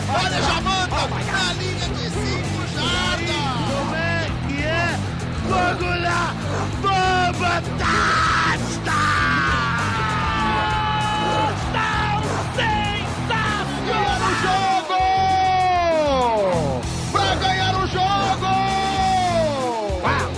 Olha, já manda na linha de 5 jardas. Como é que é? Vamos lá! Vamos! Touchdown! Ganhar o jogo! Pra ganhar o jogo! Uau!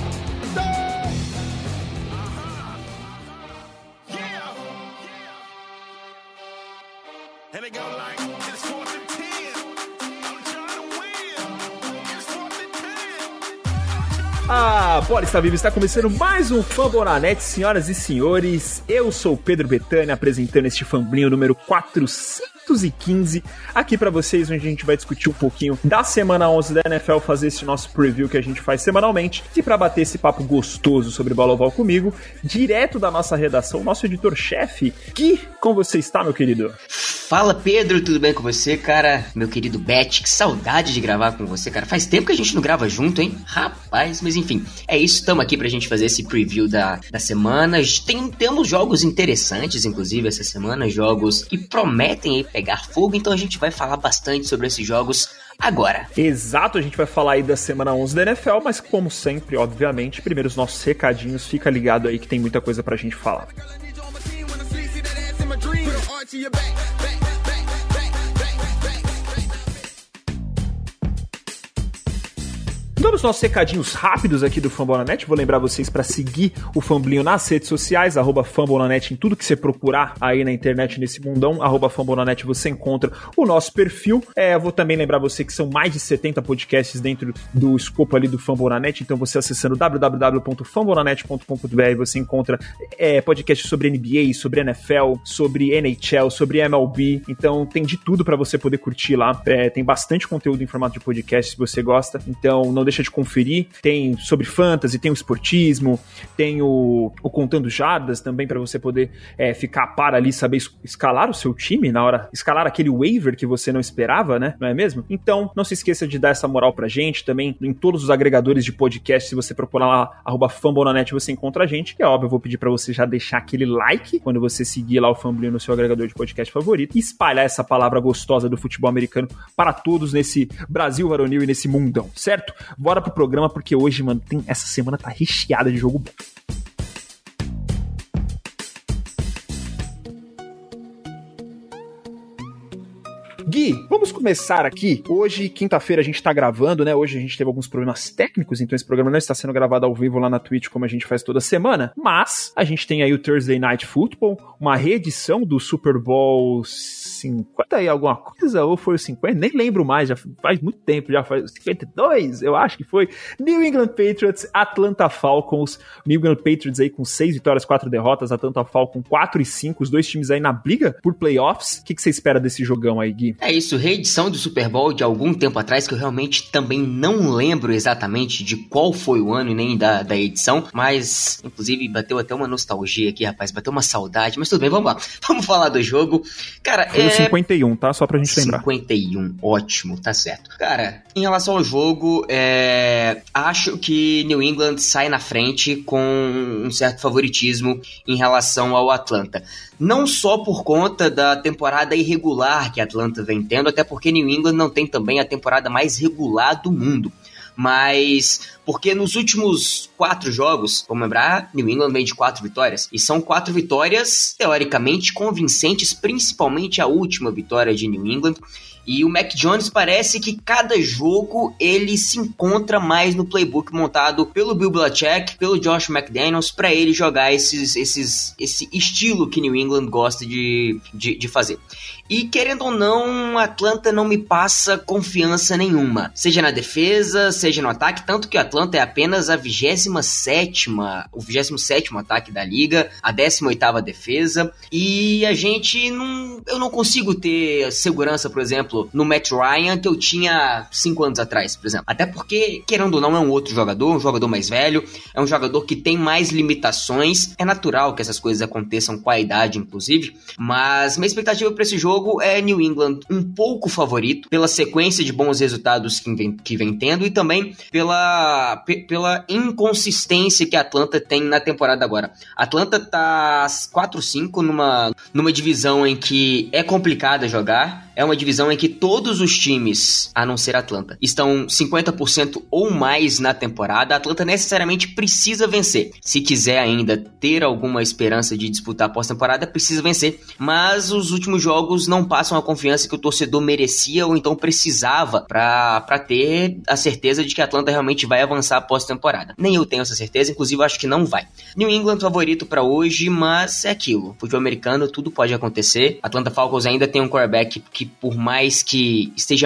And they go like, it's 4th and 10. I'm trying to win. It's 4th and 10. A bola está viva, está começando mais um Fumble na Net, senhoras e senhores. Eu sou o Pedro Betânia, apresentando este Fumblinho número 415 aqui pra vocês, onde a gente vai discutir um pouquinho da semana 11 da NFL, fazer esse nosso preview que a gente faz semanalmente, e pra bater esse papo gostoso sobre bola oval comigo, direto da nossa redação, nosso editor-chefe, Gui, como você está, meu querido? Fala, Pedro, tudo bem com você, cara? Meu querido Bet, que saudade de gravar com você, cara. Faz tempo que a gente não grava junto, hein? Rapaz, mas enfim, é isso, estamos aqui pra gente fazer esse preview da semana. Temos jogos interessantes, inclusive, essa semana, jogos que prometem aí pegar fogo, então a gente vai falar bastante sobre esses jogos agora. Exato, a gente vai falar aí da semana 11 da NFL, mas como sempre, obviamente, primeiro os nossos recadinhos, fica ligado aí que tem muita coisa pra gente falar. Vamos nossos recadinhos rápidos aqui do Fumble na Net. Vou lembrar vocês para seguir o Fumblinho nas redes sociais, @Fumble na Net, em tudo que você procurar aí na internet nesse mundão, @Fumble na Net você encontra o nosso perfil. Vou também lembrar você que são mais de 70 podcasts dentro do escopo ali do Fumble na Net, então você acessando www.fumblenanet.com.br você encontra podcasts sobre NBA, sobre NFL, sobre NHL, sobre MLB, então tem de tudo para você poder curtir lá. Tem bastante conteúdo em formato de podcast se você gosta, então não deixa de conferir. Tem sobre fantasy, tem o esportismo, tem o Contando Jardas também, para você poder ficar a par ali, saber escalar o seu time na hora, escalar aquele waiver que você não esperava, né? Não é mesmo? Então, não se esqueça de dar essa moral pra gente também em todos os agregadores de podcast. Se você procurar lá, @Fumble na Net, você encontra a gente. E é óbvio, eu vou pedir pra você já deixar aquele like quando você seguir lá o Fumblinho no seu agregador de podcast favorito e espalhar essa palavra gostosa do futebol americano para todos nesse Brasil varonil e nesse mundão, certo? Bora pro programa, porque hoje, mano, essa semana tá recheada de jogo bom. Gui, vamos começar aqui. Hoje, quinta-feira, a gente tá gravando, né? Hoje a gente teve alguns problemas técnicos, então esse programa não está sendo gravado ao vivo lá na Twitch, como a gente faz toda semana, mas a gente tem aí o Thursday Night Football, uma reedição do Super Bowl 50 e alguma coisa, ou foi o 50? Nem lembro mais, já faz muito tempo, já faz 52, eu acho que foi. New England Patriots, Atlanta Falcons. New England Patriots aí com 6 vitórias, 4 derrotas, Atlanta Falcons 4-5, os dois times aí na briga por playoffs. O que você espera desse jogão aí, Gui? É isso, reedição do Super Bowl de algum tempo atrás, que eu realmente também não lembro exatamente de qual foi o ano e nem da edição, mas, inclusive, bateu até uma nostalgia aqui, rapaz, bateu uma saudade, mas tudo bem, vamos lá, vamos falar do jogo. Cara, foi o 51, tá? Só pra gente lembrar. 51, ótimo, tá certo. Cara, em relação ao jogo, acho que New England sai na frente com um certo favoritismo em relação ao Atlanta. Não só por conta da temporada irregular que a Atlanta vem tendo, até porque New England não tem também a temporada mais regular do mundo. Mas porque nos últimos 4 jogos, vamos lembrar, New England vem de 4 vitórias. E são 4 vitórias, teoricamente, convincentes, principalmente a última vitória de New England. E o Mac Jones parece que cada jogo ele se encontra mais no playbook montado pelo Bill Belichick, pelo Josh McDaniels, para ele jogar esse estilo que New England gosta de fazer. E querendo ou não, Atlanta não me passa confiança nenhuma, seja na defesa, seja no ataque, tanto que Atlanta é apenas a 27º ataque da liga, a 18ª defesa, e eu não consigo ter segurança, por exemplo, no Matt Ryan que eu tinha 5 anos atrás, por exemplo. Até porque, querendo ou não, é um outro jogador, um jogador mais velho, é um jogador que tem mais limitações, é natural que essas coisas aconteçam com a idade, inclusive, mas minha expectativa para esse jogo é New England um pouco favorito, pela sequência de bons resultados que vem tendo, e também pela pela inconsistência que a Atlanta tem na temporada agora. A Atlanta tá 4-5 numa divisão em que é complicada jogar. É uma divisão em que todos os times, a não ser a Atlanta, estão 50% ou mais na temporada. A Atlanta necessariamente precisa vencer. Se quiser ainda ter alguma esperança de disputar a pós-temporada, precisa vencer. Mas os últimos jogos não passam a confiança que o torcedor merecia ou então precisava para ter a certeza de que a Atlanta realmente vai avançar a pós-temporada. Nem eu tenho essa certeza, inclusive eu acho que não vai. New England favorito para hoje, mas é aquilo. Futebol americano, tudo pode acontecer. Atlanta Falcons ainda tem um quarterback que, por mais que esteja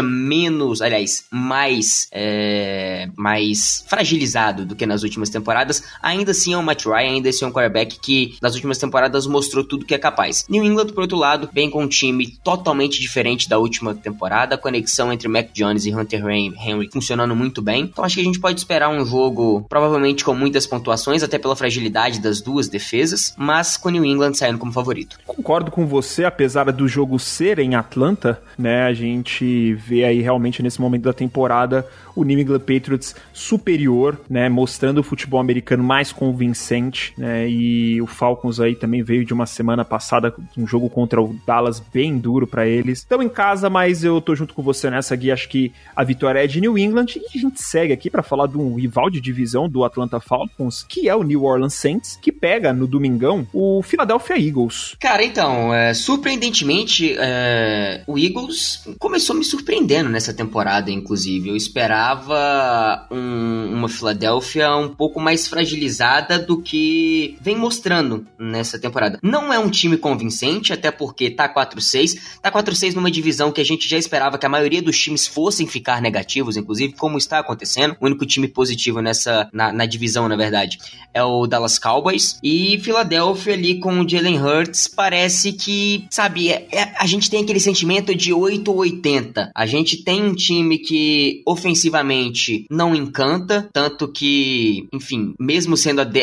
mais fragilizado do que nas últimas temporadas, ainda assim é um Matt Ryan, ainda assim é um quarterback que nas últimas temporadas mostrou tudo que é capaz. New England, por outro lado, vem com um time totalmente diferente da última temporada, a conexão entre Mac Jones e Hunter Henry funcionando muito bem. Então acho que a gente pode esperar um jogo provavelmente com muitas pontuações, até pela fragilidade das duas defesas, mas com New England saindo como favorito. Concordo com você, apesar do jogo ser em Atlanta, né, a gente vê aí realmente nesse momento da temporada o New England Patriots superior, né, mostrando o futebol americano mais convincente, né, e o Falcons aí também veio de uma semana passada um jogo contra o Dallas bem duro pra eles. Estão em casa, mas eu tô junto com você nessa, Gui, acho que a vitória é de New England, e a gente segue aqui pra falar de um rival de divisão do Atlanta Falcons, que é o New Orleans Saints, que pega no domingão o Philadelphia Eagles. Cara, então, surpreendentemente, o Eagles começou me surpreendendo nessa temporada, inclusive. Eu esperava uma Philadelphia um pouco mais fragilizada do que vem mostrando nessa temporada. Não é um time convincente, até porque tá 4-6. Tá 4-6 numa divisão que a gente já esperava que a maioria dos times fossem ficar negativos, inclusive, como está acontecendo. O único time positivo na divisão, na verdade, é o Dallas Cowboys. E Philadelphia ali com o Jalen Hurts parece que, sabe, a gente tem aquele sentimento de 8 ou 80. A gente tem um time que ofensivamente não encanta, tanto que, enfim, mesmo sendo o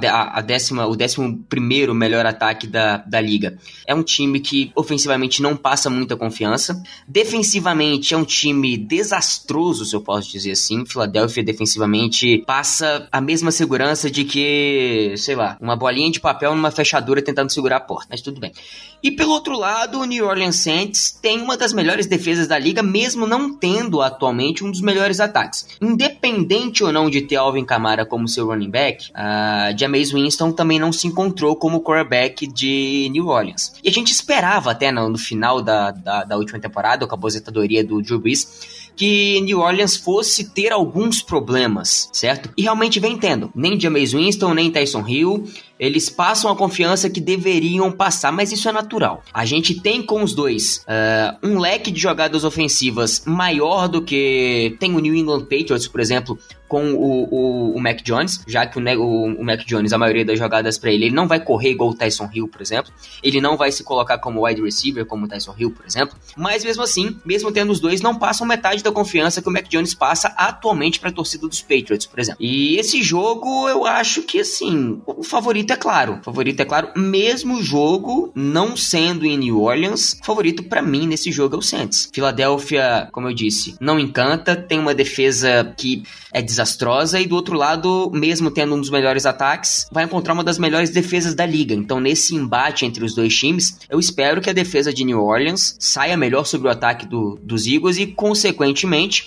11º melhor ataque da liga, é um time que ofensivamente não passa muita confiança. Defensivamente é um time desastroso, se eu posso dizer assim. Philadelphia defensivamente passa a mesma segurança de que, sei lá, uma bolinha de papel numa fechadura tentando segurar a porta, mas tudo bem. E pelo outro lado, o New Orleans Saints tem uma das melhores defesas da liga, mesmo não tendo atualmente um dos melhores ataques. Independente ou não de ter Alvin Kamara como seu running back, Jameis Winston também não se encontrou como quarterback de New Orleans. E a gente esperava até no final da última temporada, com a aposentadoria do Drew Brees, que New Orleans fosse ter alguns problemas, certo? E realmente vem tendo. Nem Jameis Winston, nem Taysom Hill, eles passam a confiança que deveriam passar, mas isso é natural. A gente tem com os dois um leque de jogadas ofensivas maior do que tem o New England Patriots, por exemplo, com o Mac Jones, já que o Mac Jones, a maioria das jogadas para ele não vai correr igual o Taysom Hill, por exemplo. Ele não vai se colocar como wide receiver, como o Taysom Hill, por exemplo. Mas mesmo assim, mesmo tendo os dois, não passam metade da confiança que o Mac Jones passa atualmente para a torcida dos Patriots, por exemplo. E esse jogo, eu acho que, assim, o favorito é claro. O favorito é claro, mesmo o jogo não sendo em New Orleans, o favorito para mim nesse jogo é o Saints. Philadelphia, como eu disse, não encanta, tem uma defesa que é desastrosa, e do outro lado, mesmo tendo um dos melhores ataques, vai encontrar uma das melhores defesas da liga. Então, nesse embate entre os dois times, eu espero que a defesa de New Orleans saia melhor sobre o ataque dos Eagles e, consequentemente,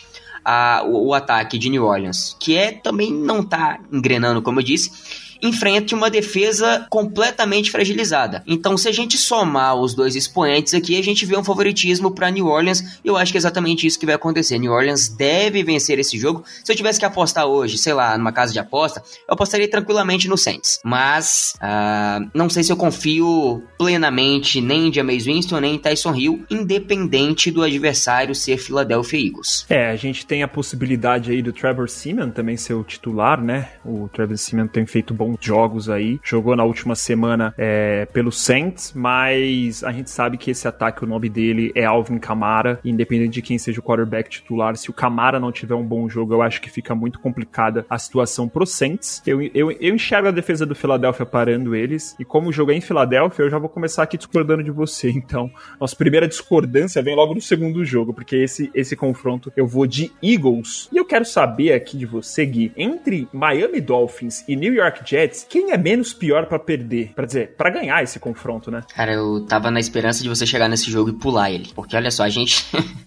o ataque de New Orleans, que também não tá engrenando, como eu disse, enfrente uma defesa completamente fragilizada. Então, se a gente somar os dois expoentes aqui, a gente vê um favoritismo para New Orleans. Eu acho que é exatamente isso que vai acontecer. New Orleans deve vencer esse jogo. Se eu tivesse que apostar hoje, sei lá, numa casa de aposta, eu apostaria tranquilamente no Saints. Mas não sei se eu confio plenamente nem em Jameis Winston, nem em Taysom Hill, independente do adversário ser Philadelphia Eagles. A gente tem a possibilidade aí do Trevor Siemian também ser o titular, né? O Trevor Siemian tem feito bons bons jogos aí. Jogou na última semana pelo Saints, mas a gente sabe que esse ataque, o nome dele é Alvin Kamara, independente de quem seja o quarterback titular. Se o Kamara não tiver um bom jogo, eu acho que fica muito complicada a situação pro Saints. Eu enxergo a defesa do Philadelphia parando eles, e como o jogo é em Filadélfia, eu já vou começar aqui discordando de você. Então, nossa primeira discordância vem logo no segundo jogo, porque esse confronto eu vou de Eagles. E eu quero saber aqui de você, Gui, entre Miami Dolphins e New York Jets, quem é menos pior pra perder? Pra ganhar esse confronto, né? Cara, eu tava na esperança de você chegar nesse jogo e pular ele, porque olha só, a gente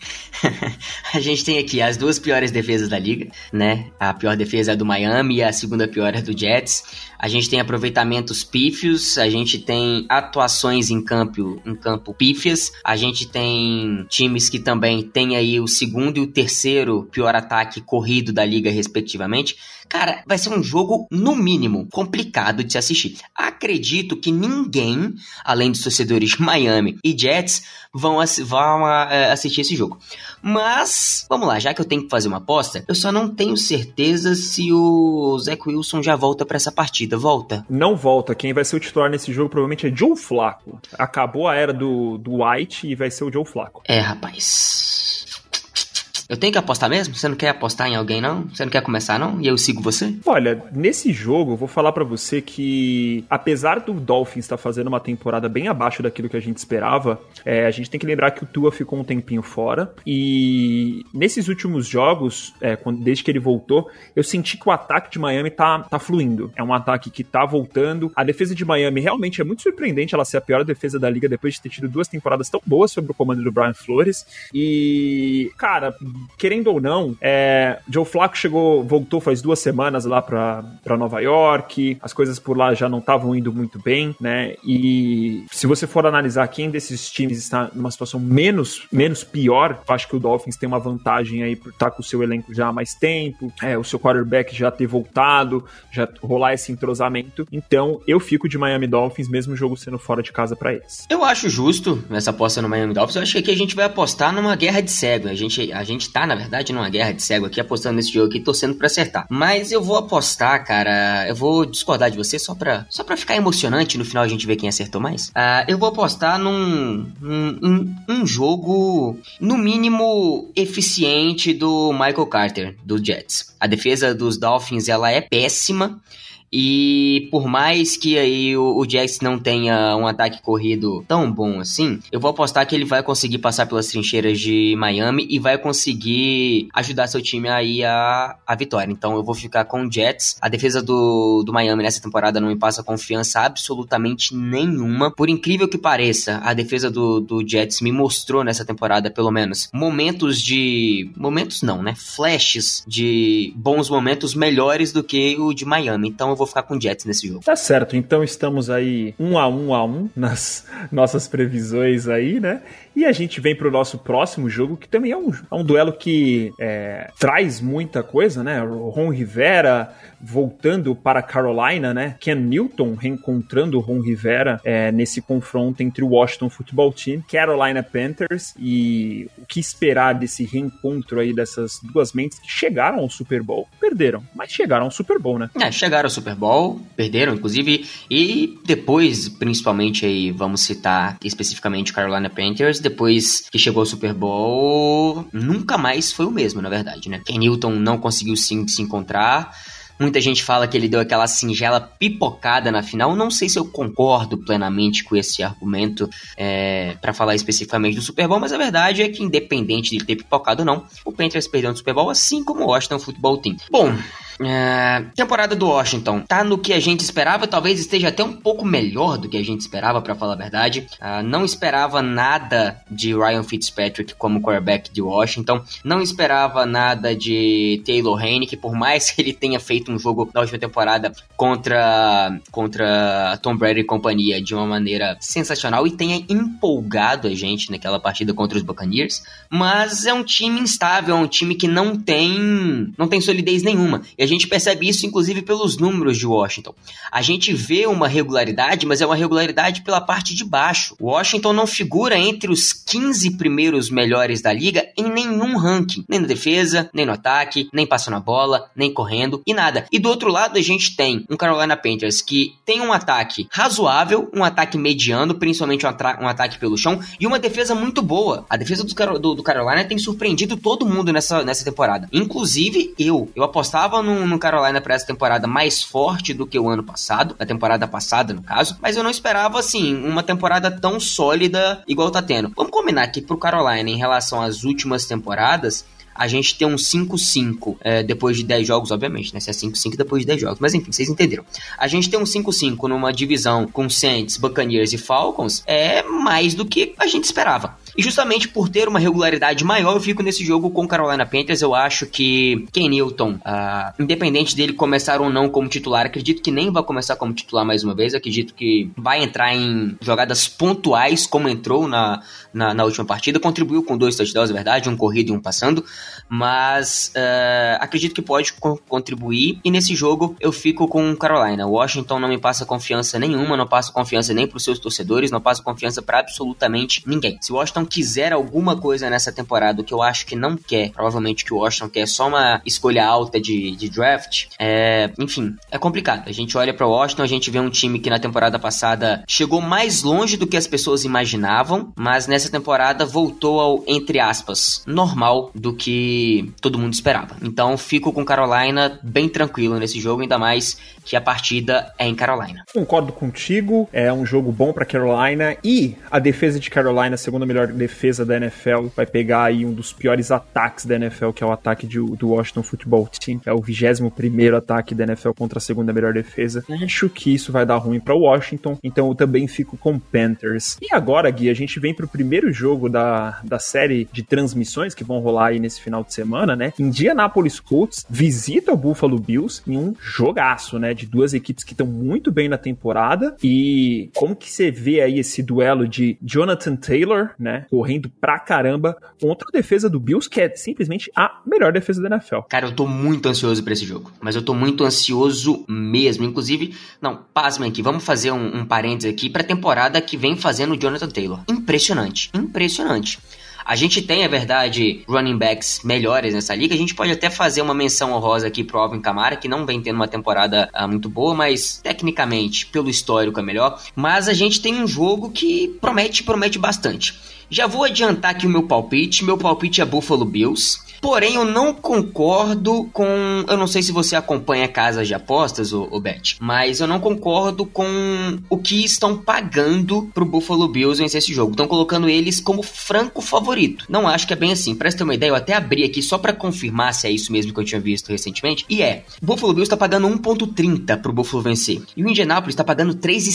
tem aqui as duas piores defesas da liga, né? A pior defesa é a do Miami e a segunda pior é do Jets. A gente tem aproveitamentos pífios, a gente tem atuações em campo pífias, a gente tem times que também tem aí o segundo e o terceiro pior ataque corrido da liga, respectivamente. Cara, vai ser um jogo, no mínimo, complicado de se assistir. Acredito que ninguém, além dos torcedores de Miami e Jets, vão assistir esse jogo. Mas, vamos lá, já que eu tenho que fazer uma aposta, eu só não tenho certeza se o Zach Wilson já volta pra essa partida. Volta? Não volta. Quem vai ser o titular nesse jogo provavelmente é Joe Flacco. Acabou a era do White e vai ser o Joe Flacco. Rapaz... Eu tenho que apostar mesmo? Você não quer apostar em alguém, não? Você não quer começar, não? E eu sigo você? Olha, nesse jogo, eu vou falar pra você que, apesar do Dolphins estar fazendo uma temporada bem abaixo daquilo que a gente esperava, a gente tem que lembrar que o Tua ficou um tempinho fora, e nesses últimos jogos, desde que ele voltou, eu senti que o ataque de Miami tá fluindo. É um ataque que tá voltando. A defesa de Miami realmente é muito surpreendente ela ser a pior defesa da liga depois de ter tido 2 temporadas tão boas sob o comando do Brian Flores. E, cara... Querendo ou não, Joe Flacco voltou faz 2 semanas lá pra Nova York, as coisas por lá já não estavam indo muito bem, né? E se você for analisar quem desses times está numa situação menos pior, eu acho que o Dolphins tem uma vantagem aí por estar com o seu elenco já há mais tempo, o seu quarterback já ter voltado, já rolar esse entrosamento. Então, eu fico de Miami Dolphins, mesmo o jogo sendo fora de casa pra eles. Eu acho justo essa aposta no Miami Dolphins. Eu acho que aqui a gente vai apostar numa guerra de cego. A gente tá, na verdade, numa guerra de cego aqui, apostando nesse jogo aqui, torcendo pra acertar. Mas eu vou apostar, cara, eu vou discordar de você só pra ficar emocionante, no final a gente ver quem acertou mais. Eu vou apostar num jogo, no mínimo, eficiente do Michael Carter, do Jets. A defesa dos Dolphins, ela é péssima. E por mais que aí o Jets não tenha um ataque corrido tão bom assim, eu vou apostar que ele vai conseguir passar pelas trincheiras de Miami e vai conseguir ajudar seu time aí a vitória. Então eu vou ficar com o Jets. A defesa do Miami nessa temporada não me passa confiança absolutamente nenhuma. Por incrível que pareça, a defesa do Jets me mostrou nessa temporada, pelo menos, flashes de bons momentos melhores do que o de Miami. Então eu vou ficar com o Jets nesse jogo. Tá certo, então estamos aí 1-1 nas nossas previsões aí, né? E a gente vem pro nosso próximo jogo, que também é um duelo que traz muita coisa, né? O Ron Rivera voltando para Carolina, né? Ken Newton reencontrando o Ron Rivera nesse confronto entre o Washington Football Team, Carolina Panthers, e o que esperar desse reencontro aí dessas duas mentes que chegaram ao Super Bowl, perderam, mas chegaram ao Super Bowl, né? Chegaram ao Super Bowl, perderam, inclusive, e depois, principalmente aí, vamos citar especificamente Carolina Panthers, depois que chegou ao Super Bowl, nunca mais foi o mesmo, na verdade, né? Ken Newton não conseguiu se encontrar. Muita gente fala que ele deu aquela singela pipocada na final. Não sei se eu concordo plenamente com esse argumento para falar especificamente do Super Bowl, mas a verdade é que, independente de ele ter pipocado ou não, o Panthers perdeu no Super Bowl, assim como o Washington Football Team. Bom, temporada do Washington tá no que a gente esperava, talvez esteja até um pouco melhor do que a gente esperava, pra falar a verdade. Não esperava nada de Ryan Fitzpatrick como quarterback de Washington, não esperava nada de Taylor Heinicke, por mais que ele tenha feito um jogo na última temporada contra Tom Brady e companhia de uma maneira sensacional e tenha empolgado a gente naquela partida contra os Buccaneers, mas é um time instável, é um time que não tem solidez nenhuma, e a gente percebe isso, inclusive, pelos números de Washington. A gente vê uma regularidade, mas é uma regularidade pela parte de baixo. Washington não figura entre os 15 primeiros melhores da liga em nenhum ranking. Nem na defesa, nem no ataque, nem passando a bola, nem correndo e nada. E do outro lado, a gente tem um Carolina Panthers que tem um ataque razoável, um ataque mediano, principalmente um ataque pelo chão, e uma defesa muito boa. A defesa do Carolina tem surpreendido todo mundo nessa temporada. Inclusive, eu apostava no Carolina para essa temporada mais forte do que o ano passado, na temporada passada, no caso, mas eu não esperava, assim, uma temporada tão sólida igual tá tendo. Vamos combinar que pro Carolina, em relação às últimas temporadas, a gente tem um 5-5 depois de 10 jogos, obviamente, né? Se é 5-5 depois de 10 jogos. Mas enfim, vocês entenderam. A gente tem um 5-5 numa divisão com Saints, Buccaneers e Falcons é mais do que a gente esperava. E justamente por ter uma regularidade maior, eu fico nesse jogo com o Carolina Panthers. Eu acho que Ken Newton, independente dele começar ou não como titular, acredito que nem vai começar como titular mais uma vez. Acredito que vai entrar em jogadas pontuais, como entrou na última partida. Contribuiu com 2 touchdowns, é verdade, um corrido e um passando. Mas acredito que pode contribuir. E nesse jogo eu fico com o Carolina. O Washington não me passa confiança nenhuma, não passa confiança nem para os seus torcedores, não passa confiança para absolutamente ninguém. Se o Washington quiser alguma coisa nessa temporada, o que eu acho que não quer, provavelmente que o Washington quer só uma escolha alta de draft, enfim, é complicado. A gente olha para o Washington, a gente vê um time que na temporada passada chegou mais longe do que as pessoas imaginavam, mas nessa temporada voltou ao, entre aspas, normal do que todo mundo esperava. Então fico com Carolina bem tranquilo nesse jogo, ainda mais que a partida é em Carolina. Concordo contigo, é um jogo bom para Carolina, e a defesa de Carolina, a segunda melhor defesa da NFL, vai pegar aí um dos piores ataques da NFL, que é o ataque do Washington Football Team. É o 21º ataque da NFL contra a segunda melhor defesa. Acho que isso vai dar ruim para Washington, então eu também fico com Panthers. E agora, Gui, a gente vem pro primeiro jogo da série de transmissões que vão rolar aí nesse final de semana, né? Indianapolis Colts visita o Buffalo Bills em um jogaço, né? De duas equipes que estão muito bem na temporada. E como que você vê aí esse duelo de Jonathan Taylor, né? Correndo pra caramba contra a defesa do Bills, que é simplesmente a melhor defesa da NFL. Cara, eu tô muito ansioso pra esse jogo. Mas eu tô muito ansioso mesmo. Inclusive, não, pasmem aqui. Vamos fazer um parênteses aqui pra temporada que vem fazendo o Jonathan Taylor. Impressionante. Impressionante. A gente tem, é verdade, running backs melhores nessa liga. A gente pode até fazer uma menção honrosa aqui pro Alvin Kamara, que não vem tendo uma temporada muito boa, mas tecnicamente, pelo histórico, é melhor. Mas a gente tem um jogo que promete bastante. Já vou adiantar aqui o meu palpite. Meu palpite é Buffalo Bills. Porém, eu não concordo com... Eu não sei se você acompanha casas de apostas, ô Bet, mas eu não concordo com o que estão pagando pro Buffalo Bills vencer esse jogo. Estão colocando eles como franco favorito. Não acho que é bem assim. Pra você ter uma ideia, eu até abri aqui só pra confirmar se é isso mesmo que eu tinha visto recentemente. E o Buffalo Bills tá pagando 1.30 pro Buffalo vencer. E o Indianapolis tá pagando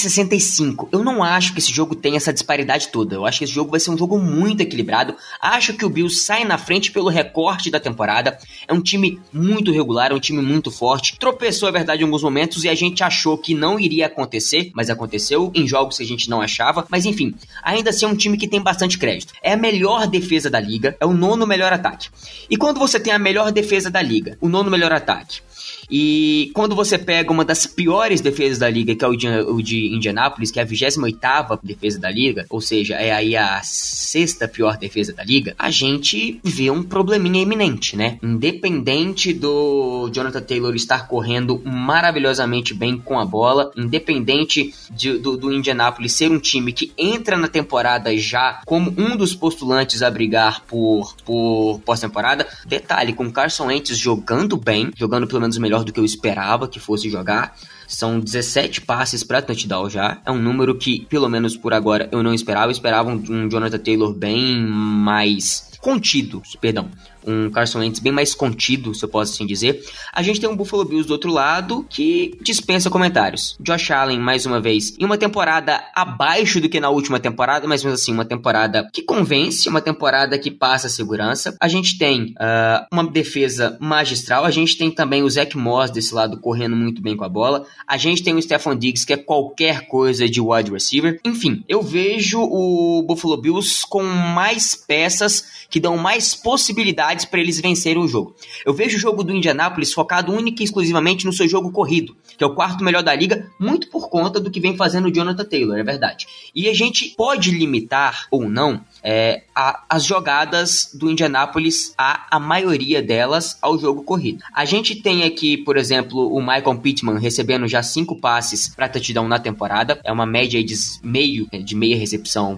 3.65. Eu não acho que esse jogo tenha essa disparidade toda. Eu acho que esse jogo vai ser um jogo muito equilibrado. Acho que o Bills sai na frente pelo recorde da temporada. É um time muito regular, é um time muito forte. Tropeçou, é verdade, em alguns momentos e a gente achou que não iria acontecer, mas aconteceu em jogos que a gente não achava. Mas enfim, ainda assim é um time que tem bastante crédito. É a melhor defesa da liga, é o 9º melhor ataque. E quando você tem a melhor defesa da liga, o 9º melhor ataque, e quando você pega uma das piores defesas da liga, que é o de Indianapolis, que é a 28ª defesa da liga, ou seja, é aí a 6ª pior defesa da liga, a gente vê um probleminha iminente, né? Independente do Jonathan Taylor estar correndo maravilhosamente bem com a bola, independente do Indianapolis ser um time que entra na temporada já como um dos postulantes a brigar por pós-temporada, detalhe, com Carson Wentz jogando bem, jogando pelo menos melhor do que eu esperava que fosse jogar. São 17 passes para touchdown já. É um número que, pelo menos por agora, eu não esperava. Eu esperava um Jonathan Taylor bem mais contido, perdão. Um Carson Wentz bem mais contido, se eu posso assim dizer. A gente tem um Buffalo Bills do outro lado que dispensa comentários. Josh Allen, mais uma vez, em uma temporada abaixo do que na última temporada, mas mesmo assim, uma temporada que convence, uma temporada que passa segurança. A gente tem uma defesa magistral. A gente tem também o Zach Moss desse lado correndo muito bem com a bola. A gente tem o Stephon Diggs, que é qualquer coisa de wide receiver. Enfim, eu vejo o Buffalo Bills com mais peças que dão mais possibilidades para eles vencerem o jogo. Eu vejo o jogo do Indianapolis focado única e exclusivamente no seu jogo corrido, que é o quarto melhor da liga, muito por conta do que vem fazendo o Jonathan Taylor, é verdade. E a gente pode limitar ou não as jogadas do Indianapolis, a maioria delas, ao jogo corrido. A gente tem aqui, por exemplo, o Michael Pittman recebendo já 5 passes para touchdown na temporada, é uma média de meia recepção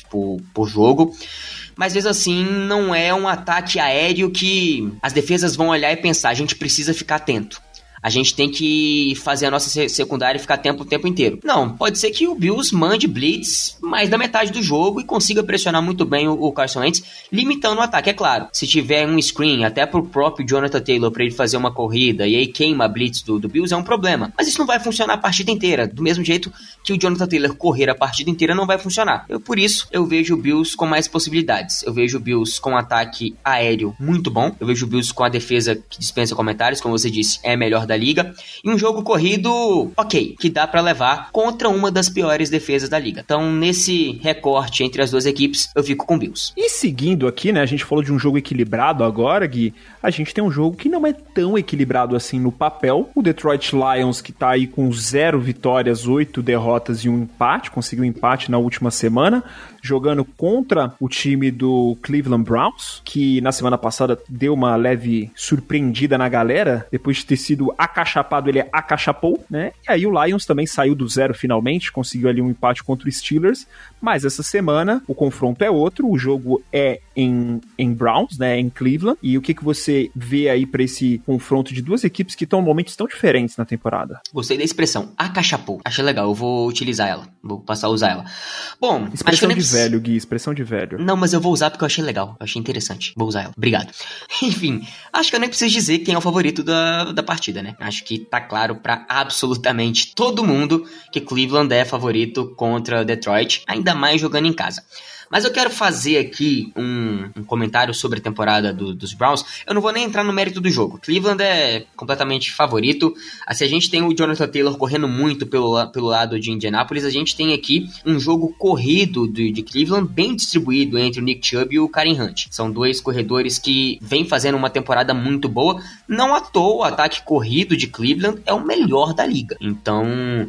por jogo. Mas mesmo assim, não é um ataque aéreo que as defesas vão olhar e pensar, a gente precisa ficar atento. A gente tem que fazer a nossa secundária ficar o tempo inteiro. Não, pode ser que o Bills mande blitz mais da metade do jogo e consiga pressionar muito bem o Carson Wentz, limitando o ataque, é claro. Se tiver um screen, até pro próprio Jonathan Taylor, para ele fazer uma corrida e aí queima a blitz do Bills, é um problema. Mas isso não vai funcionar a partida inteira. Do mesmo jeito que o Jonathan Taylor correr a partida inteira, não vai funcionar. Por isso, eu vejo o Bills com mais possibilidades. Eu vejo o Bills com um ataque aéreo muito bom. Eu vejo o Bills com a defesa que dispensa comentários, como você disse, é melhor da liga, e um jogo corrido ok, que dá pra levar contra uma das piores defesas da liga. Então, nesse recorte entre as duas equipes, eu fico com o Bills. E seguindo aqui, né, a gente falou de um jogo equilibrado agora, Gui, a gente tem um jogo que não é tão equilibrado assim no papel. O Detroit Lions, que tá aí com 0 vitórias, 8 derrotas e um empate, conseguiu um empate na última semana, jogando contra o time do Cleveland Browns, que na semana passada deu uma leve surpreendida na galera, depois de ter sido acachapado, ele acachapou, né? E aí o Lions também saiu do 0 finalmente, conseguiu ali um empate contra o Steelers, mas essa semana o confronto é outro, o jogo é em Browns, né? Em Cleveland, e o que você vê aí pra esse confronto de duas equipes que estão momentos tão diferentes na temporada? Gostei da expressão, acachapou. Achei legal, eu vou utilizar ela, vou passar a usar ela. Bom, expressão de velho, Gui, expressão de velho. Não, mas eu vou usar porque eu achei legal, eu achei interessante. Vou usar ela, obrigado. Enfim, acho que eu nem preciso dizer quem é o favorito da partida, né? Acho que tá claro pra absolutamente todo mundo que Cleveland é favorito contra Detroit, ainda mais jogando em casa. Mas eu quero fazer aqui um comentário sobre a temporada dos Browns. Eu não vou nem entrar no mérito do jogo. Cleveland é completamente favorito. Se a gente tem o Jonathan Taylor correndo muito pelo lado de Indianapolis, a gente tem aqui um jogo corrido de Cleveland bem distribuído entre o Nick Chubb e o Kareem Hunt. São dois corredores que vêm fazendo uma temporada muito boa. Não à toa, o ataque corrido de Cleveland é o melhor da liga. Então,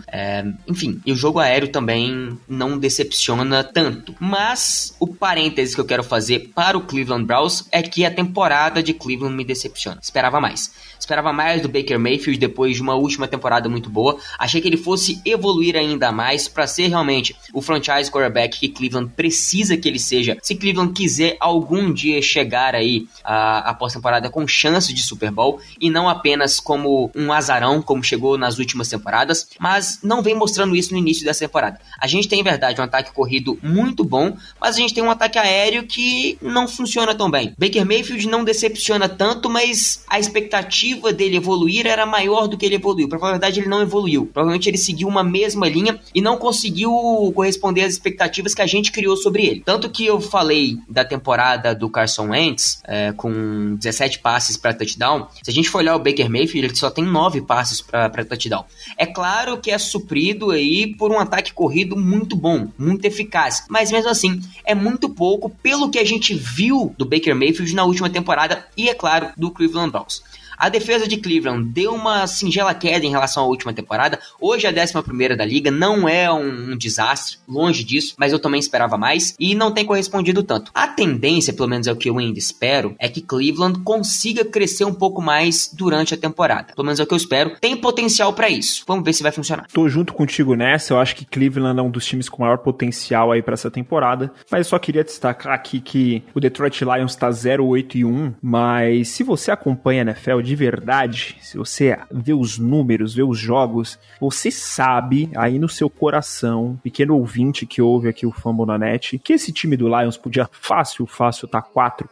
enfim, e o jogo aéreo também não decepciona tanto. Mas o parêntese que eu quero fazer para o Cleveland Browns é que a temporada de Cleveland me decepciona. Esperava mais do Baker Mayfield depois de uma última temporada muito boa. Achei que ele fosse evoluir ainda mais para ser realmente o franchise quarterback que Cleveland precisa que ele seja. Se Cleveland quiser algum dia chegar aí à pós-temporada com chance de Super Bowl e não apenas como um azarão, como chegou nas últimas temporadas, mas não vem mostrando isso no início dessa temporada. A gente tem, em verdade, um ataque corrido muito bom, mas a gente tem um ataque aéreo que não funciona tão bem. Baker Mayfield não decepciona tanto, mas a expectativa dele evoluir era maior do que ele evoluiu. Na verdade, ele não evoluiu. Provavelmente ele seguiu uma mesma linha e não conseguiu corresponder às expectativas que a gente criou sobre ele. Tanto que eu falei da temporada do Carson Wentz, com 17 passes para touchdown. Se a gente for olhar o Baker Mayfield, ele só tem 9 passes para touchdown. É claro que é suprido aí por um ataque corrido muito bom, muito eficaz, mas mesmo assim é muito pouco pelo que a gente viu do Baker Mayfield na última temporada e, é claro, do Cleveland Browns. A defesa de Cleveland deu uma singela queda em relação à última temporada. Hoje é a 11ª da liga, não é um desastre, longe disso, mas eu também esperava mais e não tem correspondido tanto. A tendência, pelo menos é o que eu ainda espero, é que Cleveland consiga crescer um pouco mais durante a temporada. Pelo menos é o que eu espero. Tem potencial pra isso. Vamos ver se vai funcionar. Tô junto contigo nessa, eu acho que Cleveland é um dos times com maior potencial aí pra essa temporada, mas eu só queria destacar aqui que o Detroit Lions tá 0-8-1, mas se você acompanha a NFL de verdade, se você vê os números, vê os jogos, você sabe aí no seu coração, pequeno ouvinte que ouve aqui o Fumble na Net, que esse time do Lions podia fácil tá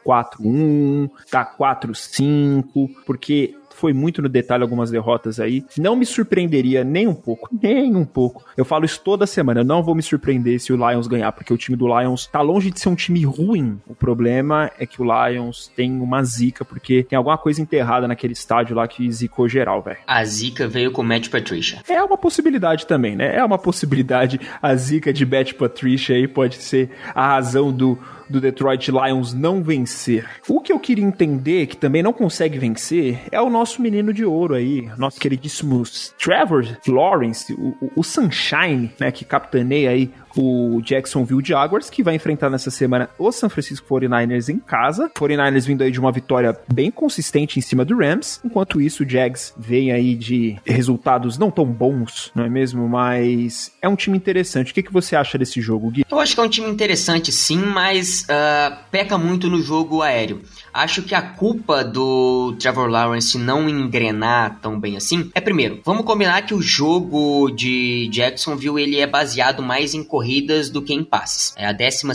4-4-1, tá 4-5, porque foi muito no detalhe algumas derrotas aí. Não me surpreenderia nem um pouco. Eu falo isso toda semana. Eu não vou me surpreender se o Lions ganhar, porque o time do Lions tá longe de ser um time ruim. O problema é que o Lions tem uma zica, porque tem alguma coisa enterrada naquele estádio lá que zicou geral, velho. A zica veio com o Matt Patricia. É uma possibilidade também, né? É uma possibilidade. A zica de Matt Patricia aí pode ser a razão do do Detroit Lions não vencer. O que eu queria entender, que também não consegue vencer, é o nosso menino de ouro aí, nosso queridíssimo Trevor Lawrence, o Sunshine, né, que capitaneia aí o Jacksonville Jaguars, que vai enfrentar nessa semana o San Francisco 49ers em casa. 49ers vindo aí de uma vitória bem consistente em cima do Rams. Enquanto isso, o Jags vem aí de resultados não tão bons, não é mesmo? Mas é um time interessante. O que você acha desse jogo, Gui? Eu acho que é um time interessante sim, mas peca muito no jogo aéreo. Acho que a culpa do Trevor Lawrence não engrenar tão bem assim é, primeiro, vamos combinar que o jogo de Jacksonville ele é baseado mais em corridas do que em passes. É o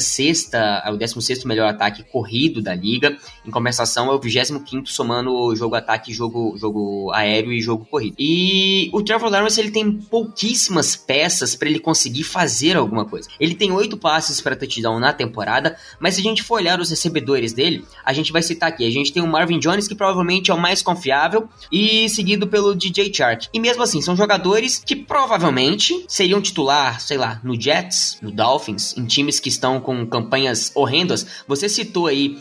16º melhor ataque corrido da liga. Em compensação, é o 25º somando jogo ataque, jogo aéreo e jogo corrido. E o Trevor Lawrence ele tem pouquíssimas peças para ele conseguir fazer alguma coisa. Ele tem 8 passes para touchdown na temporada, mas se a gente for olhar os recebedores dele, a gente vai citar aqui. A gente tem o Marvin Jones, que provavelmente é o mais confiável, e seguido pelo DJ Chark. E mesmo assim, são jogadores que provavelmente seriam titular, sei lá, no Jets, no Dolphins, em times que estão com campanhas horrendas. Você citou aí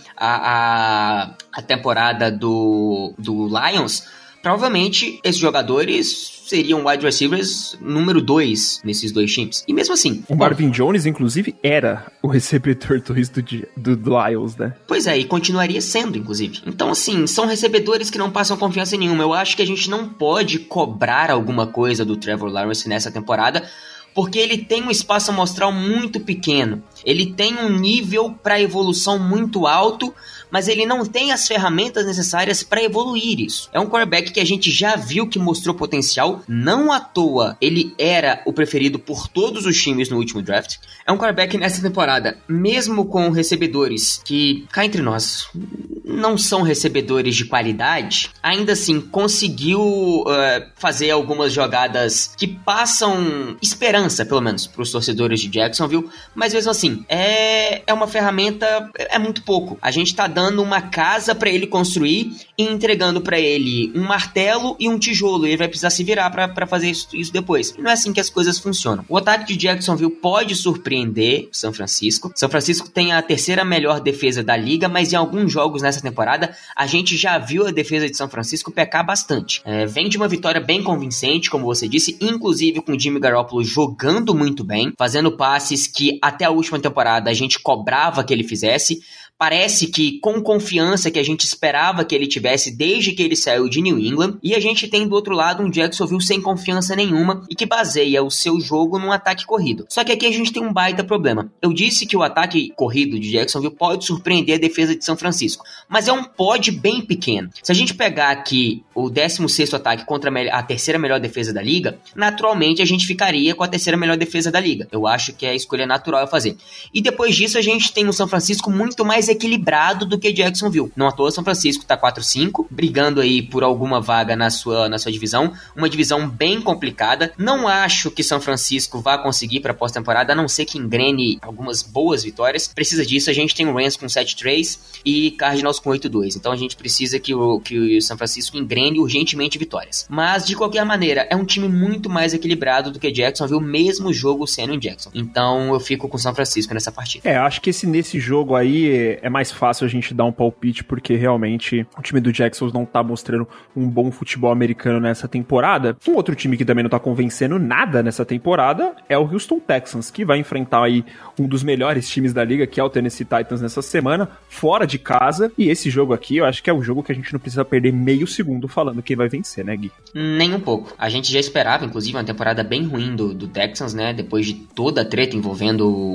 a temporada do Lions. Provavelmente esses jogadores seriam wide receivers número 2 nesses dois times. E mesmo assim... O Marvin Jones, inclusive, era o recebedor 2 do Lions, né? Pois é, e continuaria sendo, inclusive. Então, assim, são recebedores que não passam confiança nenhuma. Eu acho que a gente não pode cobrar alguma coisa do Trevor Lawrence nessa temporada, porque ele tem um espaço amostral muito pequeno. Ele tem um nível para evolução muito alto, mas ele não tem as ferramentas necessárias para evoluir isso. É um quarterback que a gente já viu que mostrou potencial, não à toa ele era o preferido por todos os times no último draft. É um quarterback nessa temporada, mesmo com recebedores que, cá entre nós, não são recebedores de qualidade, ainda assim conseguiu fazer algumas jogadas que passam esperança, pelo menos, para os torcedores de Jacksonville, mas mesmo assim, é uma ferramenta, é muito pouco. A gente tá dando uma casa para ele construir e entregando para ele um martelo e um tijolo, e ele vai precisar se virar para fazer isso depois. E não é assim que as coisas funcionam. O ataque de Jacksonville pode surpreender o São Francisco. São Francisco tem a 3ª melhor defesa da liga, mas em alguns jogos nessa temporada, a gente já viu a defesa de São Francisco pecar bastante. Vem de uma vitória bem convincente, como você disse, inclusive com o Jimmy Garoppolo jogando muito bem, fazendo passes que até a última temporada a gente cobrava que ele fizesse. Parece que com confiança que a gente esperava que ele tivesse desde que ele saiu de New England. E a gente tem do outro lado um Jacksonville sem confiança nenhuma e que baseia o seu jogo num ataque corrido. Só que aqui a gente tem um baita problema. Eu disse que o ataque corrido de Jacksonville pode surpreender a defesa de São Francisco, mas é um pod bem pequeno. Se a gente pegar aqui o 16º ataque contra a 3ª melhor defesa da liga, naturalmente a gente ficaria com a 3ª melhor defesa da liga. Eu acho que é a escolha natural a fazer. E depois disso a gente tem o São Francisco muito mais equilibrado do que Jacksonville. Não à toa, São Francisco tá 4-5, brigando aí por alguma vaga na sua divisão. Uma divisão bem complicada. Não acho que São Francisco vá conseguir para pós-temporada, a não ser que engrene algumas boas vitórias. Precisa disso. A gente tem o Rams com 7-3 e Cardinals com 8-2. Então a gente precisa que o São Francisco engrene urgentemente vitórias. Mas, de qualquer maneira, é um time muito mais equilibrado do que Jacksonville, mesmo o jogo sendo em Jackson. Então eu fico com São Francisco nessa partida. Acho que nesse jogo aí é mais fácil a gente dar um palpite, porque realmente o time do Jacksons não tá mostrando um bom futebol americano nessa temporada. Um outro time que também não tá convencendo nada nessa temporada é o Houston Texans, que vai enfrentar aí um dos melhores times da liga, que é o Tennessee Titans nessa semana, fora de casa. E esse jogo aqui, eu acho que é um jogo que a gente não precisa perder meio segundo falando quem vai vencer, né, Gui? Nem um pouco. A gente já esperava, inclusive, uma temporada bem ruim do Texans, né, depois de toda a treta envolvendo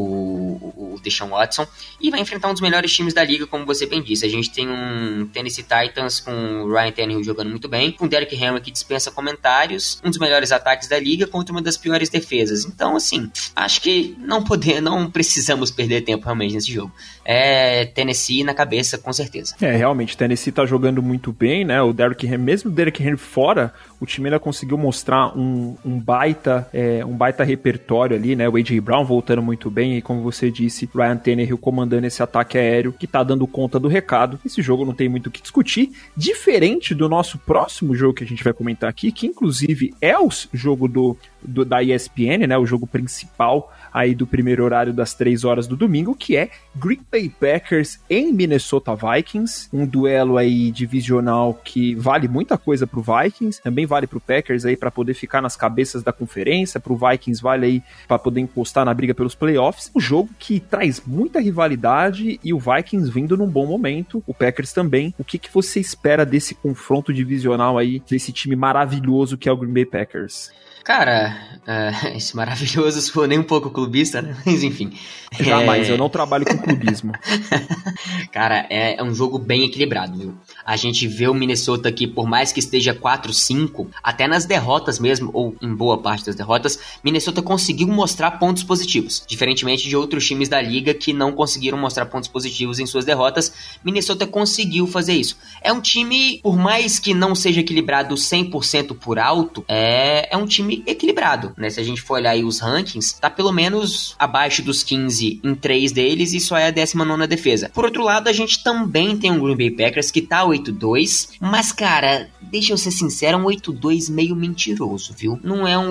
o Deshaun Watson, e vai enfrentar um dos melhores times da liga, como você bem disse. A gente tem um Tennessee Titans com o Ryan Tannehill jogando muito bem, com o Derrick Henry que dispensa comentários, um dos melhores ataques da liga contra uma das piores defesas. Então, assim, acho que não precisamos perder tempo realmente nesse jogo. É Tennessee na cabeça, com certeza. Realmente, Tennessee tá jogando muito bem, né? O Derrick Henry, mesmo o Derrick Henry fora, o time ainda conseguiu mostrar um baita repertório ali, né? O A.J. Brown voltando muito bem, e como você disse, Ryan Tannehill comandando esse ataque aéreo que tá dando conta do recado. Esse jogo não tem muito o que discutir, diferente do nosso próximo jogo que a gente vai comentar aqui, que inclusive é o jogo do da ESPN, né, o jogo principal aí do primeiro horário das 3 horas do domingo, que é Green Bay Packers em Minnesota Vikings, um duelo aí divisional que vale muita coisa pro Vikings, também vale pro Packers aí para poder ficar nas cabeças da conferência, pro Vikings vale aí para poder encostar na briga pelos playoffs, um jogo que traz muita rivalidade e o Vikings vindo num bom momento, o Packers também. O que você espera desse confronto divisional aí, desse time maravilhoso que é o Green Bay Packers? Cara, esse maravilhoso, se for nem um pouco clubista, né? Mas enfim. Jamais, eu não trabalho com clubismo. Cara, é um jogo bem equilibrado, viu? A gente vê o Minnesota aqui, por mais que esteja 4-5, até nas derrotas mesmo, ou em boa parte das derrotas, Minnesota conseguiu mostrar pontos positivos. Diferentemente de outros times da liga que não conseguiram mostrar pontos positivos em suas derrotas, Minnesota conseguiu fazer isso. É um time, por mais que não seja equilibrado 100% por alto, é um time equilibrado, né? Se a gente for olhar aí os rankings, tá pelo menos abaixo dos 15 em 3 deles e só é a 19ª defesa. Por outro lado, a gente também tem um Green Bay Packers que tá 8-2, mas cara, deixa eu ser sincero, é um 8-2 meio mentiroso, viu? Não é um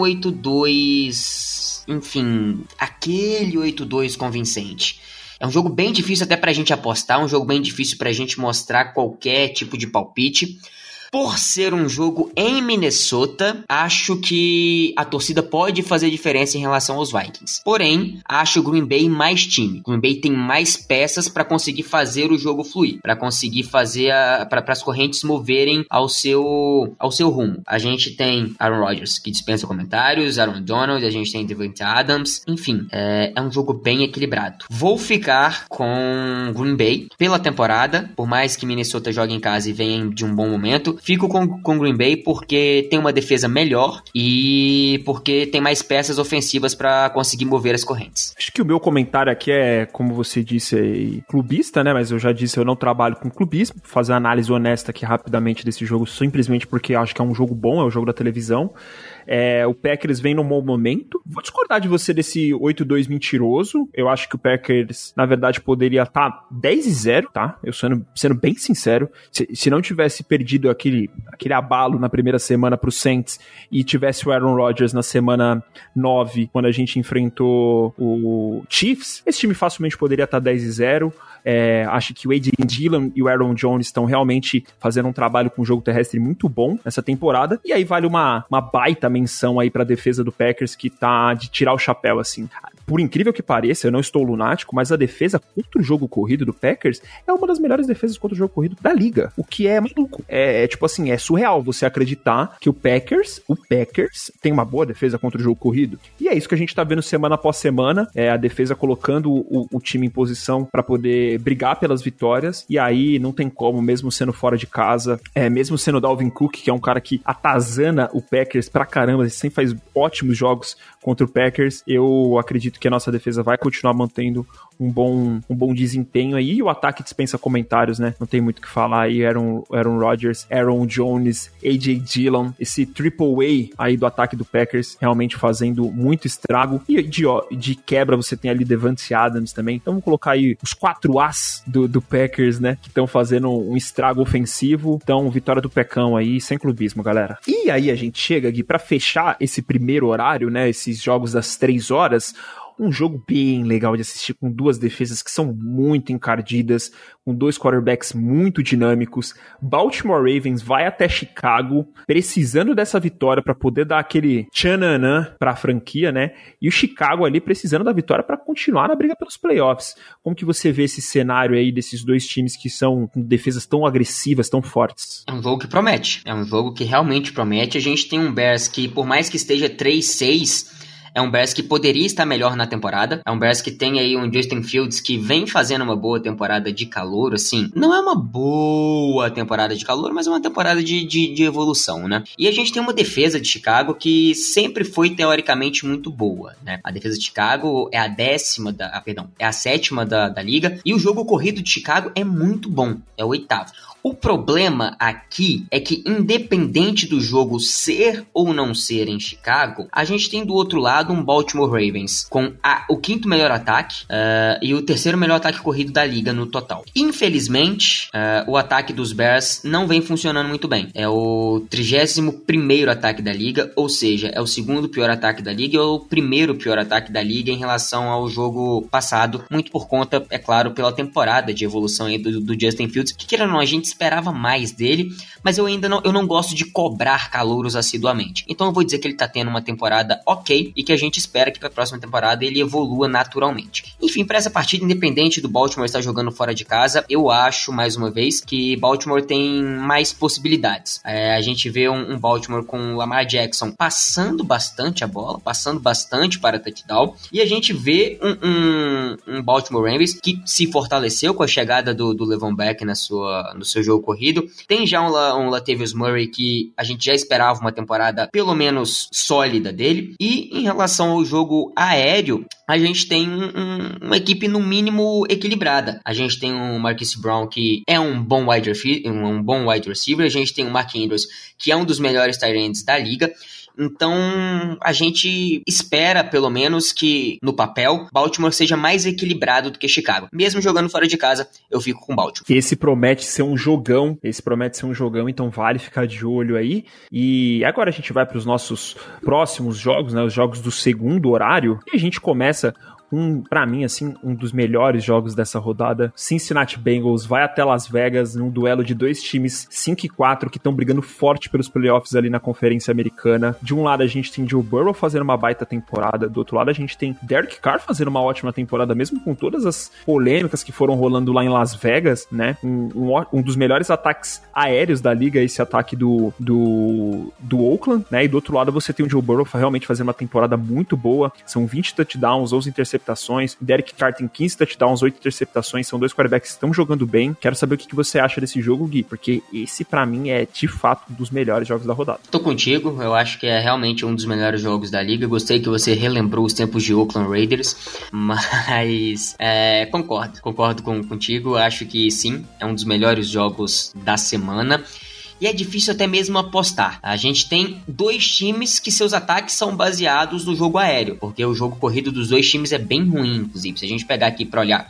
8-2, enfim, aquele 8-2 convincente. É um jogo bem difícil até pra gente apostar, um jogo bem difícil pra gente mostrar qualquer tipo de palpite. Por ser um jogo em Minnesota, acho que a torcida pode fazer diferença em relação aos Vikings. Porém, acho o Green Bay mais time. O Green Bay tem mais peças para conseguir fazer o jogo fluir, para conseguir fazer para as correntes moverem ao seu rumo. A gente tem Aaron Rodgers, que dispensa comentários, Aaron Donald, a gente tem Devontae Adams, enfim, é um jogo bem equilibrado. Vou ficar com Green Bay pela temporada, por mais que Minnesota jogue em casa e venha de um bom momento. Fico com Green Bay porque tem uma defesa melhor e porque tem mais peças ofensivas para conseguir mover as correntes. Acho que o meu comentário aqui é, como você disse, aí, clubista, né? Mas eu já disse, eu não trabalho com clubismo. Vou fazer uma análise honesta aqui rapidamente desse jogo, simplesmente porque acho que é um jogo bom, é o jogo da televisão. O Packers vem num bom momento. Vou discordar de você desse 8-2 mentiroso. Eu acho que o Packers, na verdade, poderia estar 10-0, tá? Eu sendo bem sincero. Se não tivesse perdido aquele abalo na primeira semana pro Saints e tivesse o Aaron Rodgers na semana 9, quando a gente enfrentou o Chiefs, esse time facilmente poderia estar 10-0. Acho que o A.J. Dillon e o Aaron Jones estão realmente fazendo um trabalho com o jogo terrestre muito bom nessa temporada, e aí vale uma baita menção aí pra defesa do Packers, que tá de tirar o chapéu, assim. Por incrível que pareça, eu não estou lunático, mas a defesa contra o jogo corrido do Packers é uma das melhores defesas contra o jogo corrido da liga, o que é maluco. Tipo assim, é surreal você acreditar que o Packers tem uma boa defesa contra o jogo corrido, e é isso que a gente tá vendo semana após semana, a defesa colocando o time em posição pra poder brigar pelas vitórias, e aí não tem como, mesmo sendo fora de casa, mesmo sendo o Dalvin Cook, que é um cara que atazana o Packers pra caramba, ele sempre faz ótimos jogos contra o Packers, eu acredito que a nossa defesa vai continuar mantendo um bom desempenho aí, e o ataque dispensa comentários, né? Não tem muito o que falar aí, Aaron Rodgers, Aaron Jones, A.J. Dillon, esse triple A aí do ataque do Packers, realmente fazendo muito estrago, e de quebra você tem ali Devontae Adams também, então vamos colocar aí os 4 As do Packers, né? Que estão fazendo um estrago ofensivo, então vitória do Pecão aí, sem clubismo, galera. E aí a gente chega aqui pra fechar esse primeiro horário, né? Esses jogos das 3 horas, um jogo bem legal de assistir, com 2 defesas que são muito encardidas, com 2 quarterbacks muito dinâmicos. Baltimore Ravens vai até Chicago, precisando dessa vitória para poder dar aquele tchananã para a franquia, né? E o Chicago ali precisando da vitória para continuar na briga pelos playoffs. Como que você vê esse cenário aí desses 2 times que são com defesas tão agressivas, tão fortes? É um jogo que promete, é um jogo que realmente promete. A gente tem um Bears que, por mais que esteja 3-6, é um Bears que poderia estar melhor na temporada. É um Bears que tem aí um Justin Fields que vem fazendo uma boa temporada de calor, assim. Não é uma boa temporada de calor, mas é uma temporada de evolução, né? E a gente tem uma defesa de Chicago que sempre foi teoricamente muito boa, né? A defesa de Chicago é a 7ª da liga. E o jogo corrido de Chicago é muito bom. É o 8º. O problema aqui é que, independente do jogo ser ou não ser em Chicago, a gente tem do outro lado enfrentado um Baltimore Ravens com o quinto melhor ataque e o terceiro melhor ataque corrido da liga no total. Infelizmente, o ataque dos Bears não vem funcionando muito bem. É o 31º ataque da liga, ou seja, é o segundo pior ataque da liga e o primeiro pior ataque da liga em relação ao jogo passado, muito por conta, é claro, pela temporada de evolução aí do Justin Fields, que querendo ou não, a gente esperava mais dele, mas eu não gosto de cobrar calouros assiduamente. Então eu vou dizer que ele tá tendo uma temporada ok e que a gente espera que pra próxima temporada ele evolua naturalmente. Enfim, para essa partida, independente do Baltimore estar jogando fora de casa, eu acho, mais uma vez, que Baltimore tem mais possibilidades. A gente vê um Baltimore com o Lamar Jackson passando bastante a bola, passando bastante para touchdown, e a gente vê um Baltimore Ravens que se fortaleceu com a chegada do Levon Beck no seu jogo corrido. Tem já um Latavius Murray que a gente já esperava uma temporada pelo menos sólida dele, e em relação ao jogo aéreo, a gente tem uma equipe no mínimo equilibrada. A gente tem o Marquise Brown, que é um bom wide receiver, a gente tem o Mark Andrews, que é um dos melhores tight ends da liga. Então, a gente espera, pelo menos, que, no papel, Baltimore seja mais equilibrado do que Chicago. Mesmo jogando fora de casa, eu fico com Baltimore. Esse promete ser um jogão, então vale ficar de olho aí. E agora a gente vai para os nossos próximos jogos, né, os jogos do segundo horário, e a gente começa... pra mim, assim, um dos melhores jogos dessa rodada. Cincinnati Bengals vai até Las Vegas num duelo de dois times 5-4 que estão brigando forte pelos playoffs ali na Conferência Americana. De um lado a gente tem Joe Burrow fazendo uma baita temporada, do outro lado a gente tem Derek Carr fazendo uma ótima temporada, mesmo com todas as polêmicas que foram rolando lá em Las Vegas, né? Um dos melhores ataques aéreos da liga, esse ataque do Oakland, né? E do outro lado você tem o Joe Burrow realmente fazendo uma temporada muito boa, são 20 touchdowns, 11 interceptações, Derek Carr tem 15 touchdowns, 8 interceptações, são dois quarterbacks que estão jogando bem. Quero saber o que você acha desse jogo, Gui, porque esse pra mim é de fato um dos melhores jogos da rodada. Tô contigo, eu acho que é realmente um dos melhores jogos da liga. Gostei que você relembrou os tempos de Oakland Raiders, mas concordo contigo, acho que sim, é um dos melhores jogos da semana. E é difícil até mesmo apostar. A gente tem dois times que seus ataques são baseados no jogo aéreo, porque o jogo corrido dos dois times é bem ruim, inclusive. Se a gente pegar aqui para olhar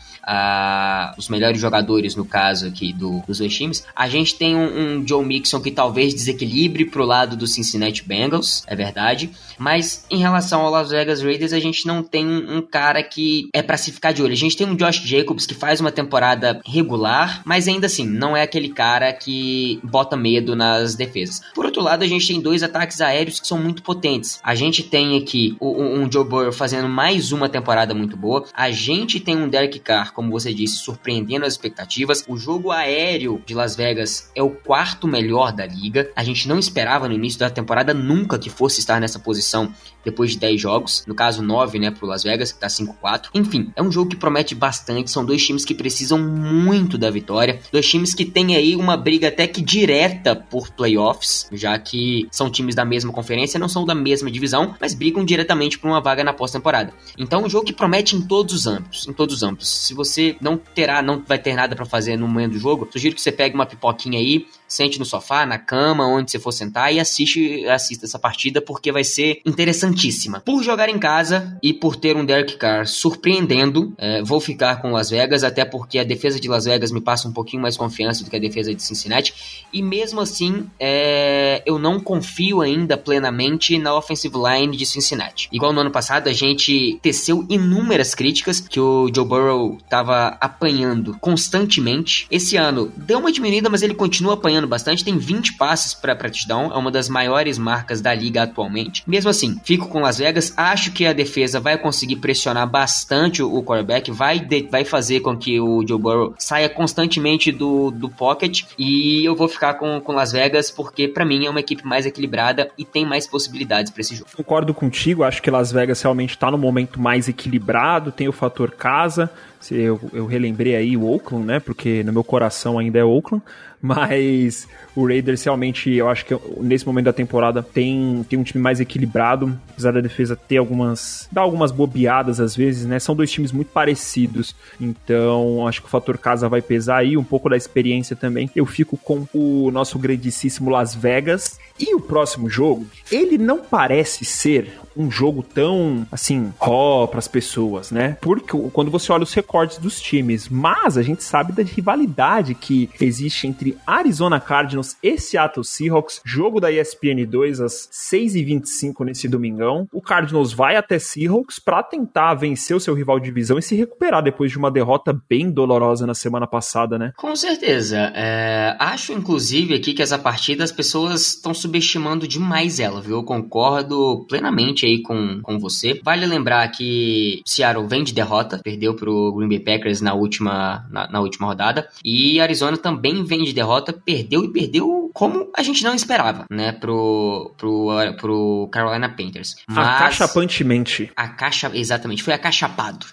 os melhores jogadores, no caso aqui dos dois times, a gente tem um Joe Mixon que talvez desequilibre pro lado do Cincinnati Bengals, é verdade, mas em relação ao Las Vegas Raiders, a gente não tem um cara que é pra se ficar de olho. A gente tem um Josh Jacobs que faz uma temporada regular, mas ainda assim, não é aquele cara que bota medo nas defesas. Por outro lado, a gente tem dois ataques aéreos que são muito potentes. A gente tem aqui um Joe Burrow fazendo mais uma temporada muito boa. A gente tem um Derek Carr, como você disse, surpreendendo as expectativas. O jogo aéreo de Las Vegas é o quarto melhor da liga. A gente não esperava no início da temporada nunca que fosse estar nessa posição depois de 10 jogos. No caso, 9, né, pro Las Vegas, que tá 5-4. Enfim, é um jogo que promete bastante. São dois times que precisam muito da vitória. Dois times que têm aí uma briga até que direta por playoffs, já que são times da mesma conferência, não são da mesma divisão, mas brigam diretamente por uma vaga na pós-temporada. Então, é um jogo que promete em todos os âmbitos. Se você não vai ter nada pra fazer no momento do jogo, sugiro que você pegue uma pipoquinha aí, sente no sofá, na cama, onde você for sentar e assista essa partida, porque vai ser interessantíssima. Por jogar em casa e por ter um Derek Carr surpreendendo, vou ficar com Las Vegas, até porque a defesa de Las Vegas me passa um pouquinho mais confiança do que a defesa de Cincinnati, e mesmo assim, eu não confio ainda plenamente na offensive line de Cincinnati. Igual no ano passado, a gente teceu inúmeras críticas que o Joe Burrow estava apanhando constantemente. Esse ano deu uma diminuída, mas ele continua apanhando bastante, tem 20 passes para touchdown, é uma das maiores marcas da liga atualmente. Mesmo assim, fico com Las Vegas, acho que a defesa vai conseguir pressionar bastante o quarterback, vai fazer com que o Joe Burrow saia constantemente do pocket, e eu vou ficar com Las Vegas, porque pra mim é uma equipe mais equilibrada e tem mais possibilidades pra esse jogo. Concordo contigo, acho que Las Vegas realmente tá no momento mais equilibrado, tem o fator casa. Eu relembrei aí o Oakland, né? Porque no meu coração ainda é Oakland. Mas o Raiders realmente, eu acho que nesse momento da temporada tem um time mais equilibrado, apesar da defesa dar algumas bobeadas às vezes, né? São dois times muito parecidos, então acho que o fator casa vai pesar aí, um pouco da experiência também. Eu fico com o nosso grandíssimo Las Vegas. E o próximo jogo, ele não parece ser um jogo tão, assim, para as pessoas, né? Porque quando você olha os recordes dos times, mas a gente sabe da rivalidade que existe entre Arizona Cardinals e Seattle Seahawks, jogo da ESPN2 às 6h25 nesse domingão. O Cardinals vai até Seahawks para tentar vencer o seu rival de divisão e se recuperar depois de uma derrota bem dolorosa na semana passada, né? Com certeza. Acho, inclusive, aqui que essa partida as pessoas estão subestimando demais ela, viu? Eu concordo plenamente aí com você. Vale lembrar que Seattle vem de derrota, perdeu pro Green Bay Packers na última rodada, e Arizona também vem de derrota, perdeu como a gente não esperava, né, pro Carolina Panthers. Mas, acachapantemente. Exatamente, foi acachapado.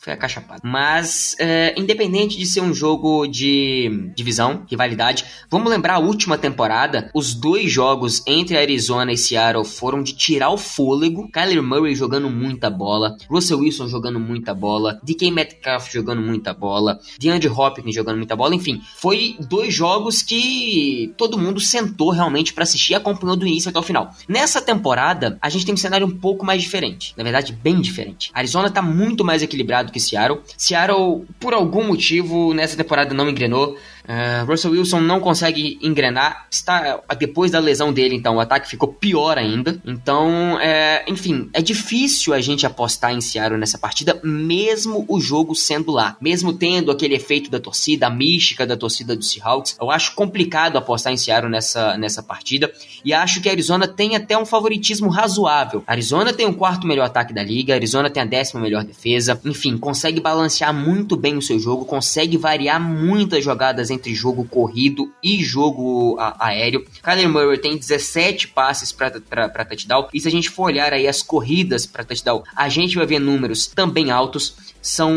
Mas, independente de ser um jogo de divisão, rivalidade, vamos lembrar a última temporada, os 2 jogos entre Arizona e Seattle foram de tirar o fôlego. Kyler Murray jogando muita bola, Russell Wilson jogando muita bola, DK Metcalf jogando muita bola, DeAndre Hopkins jogando muita bola, enfim, foi 2 jogos que todo mundo sentou realmente pra assistir e acompanhou do início até o final. Nessa temporada, a gente tem um cenário um pouco mais diferente, na verdade, bem diferente. Arizona tá muito mais equilibrado que Seattle. Seattle, por algum motivo, nessa temporada não engrenou. Russell Wilson não consegue engrenar, depois da lesão dele, então o ataque ficou pior ainda. Então, enfim, é difícil a gente apostar em Seattle nessa partida, mesmo o jogo sendo lá, mesmo tendo aquele efeito da torcida, a mística da torcida do Seahawks. Eu acho complicado apostar em Seattle nessa partida, e acho que a Arizona tem até um favoritismo razoável. A Arizona tem o 4º melhor ataque da liga, a Arizona tem a 10ª melhor defesa, enfim, consegue balancear muito bem o seu jogo, consegue variar muitas jogadas entre jogo corrido e jogo aéreo. Kyler Murray tem 17 passes para touchdown, e se a gente for olhar aí as corridas para touchdown, a gente vai ver números também altos. São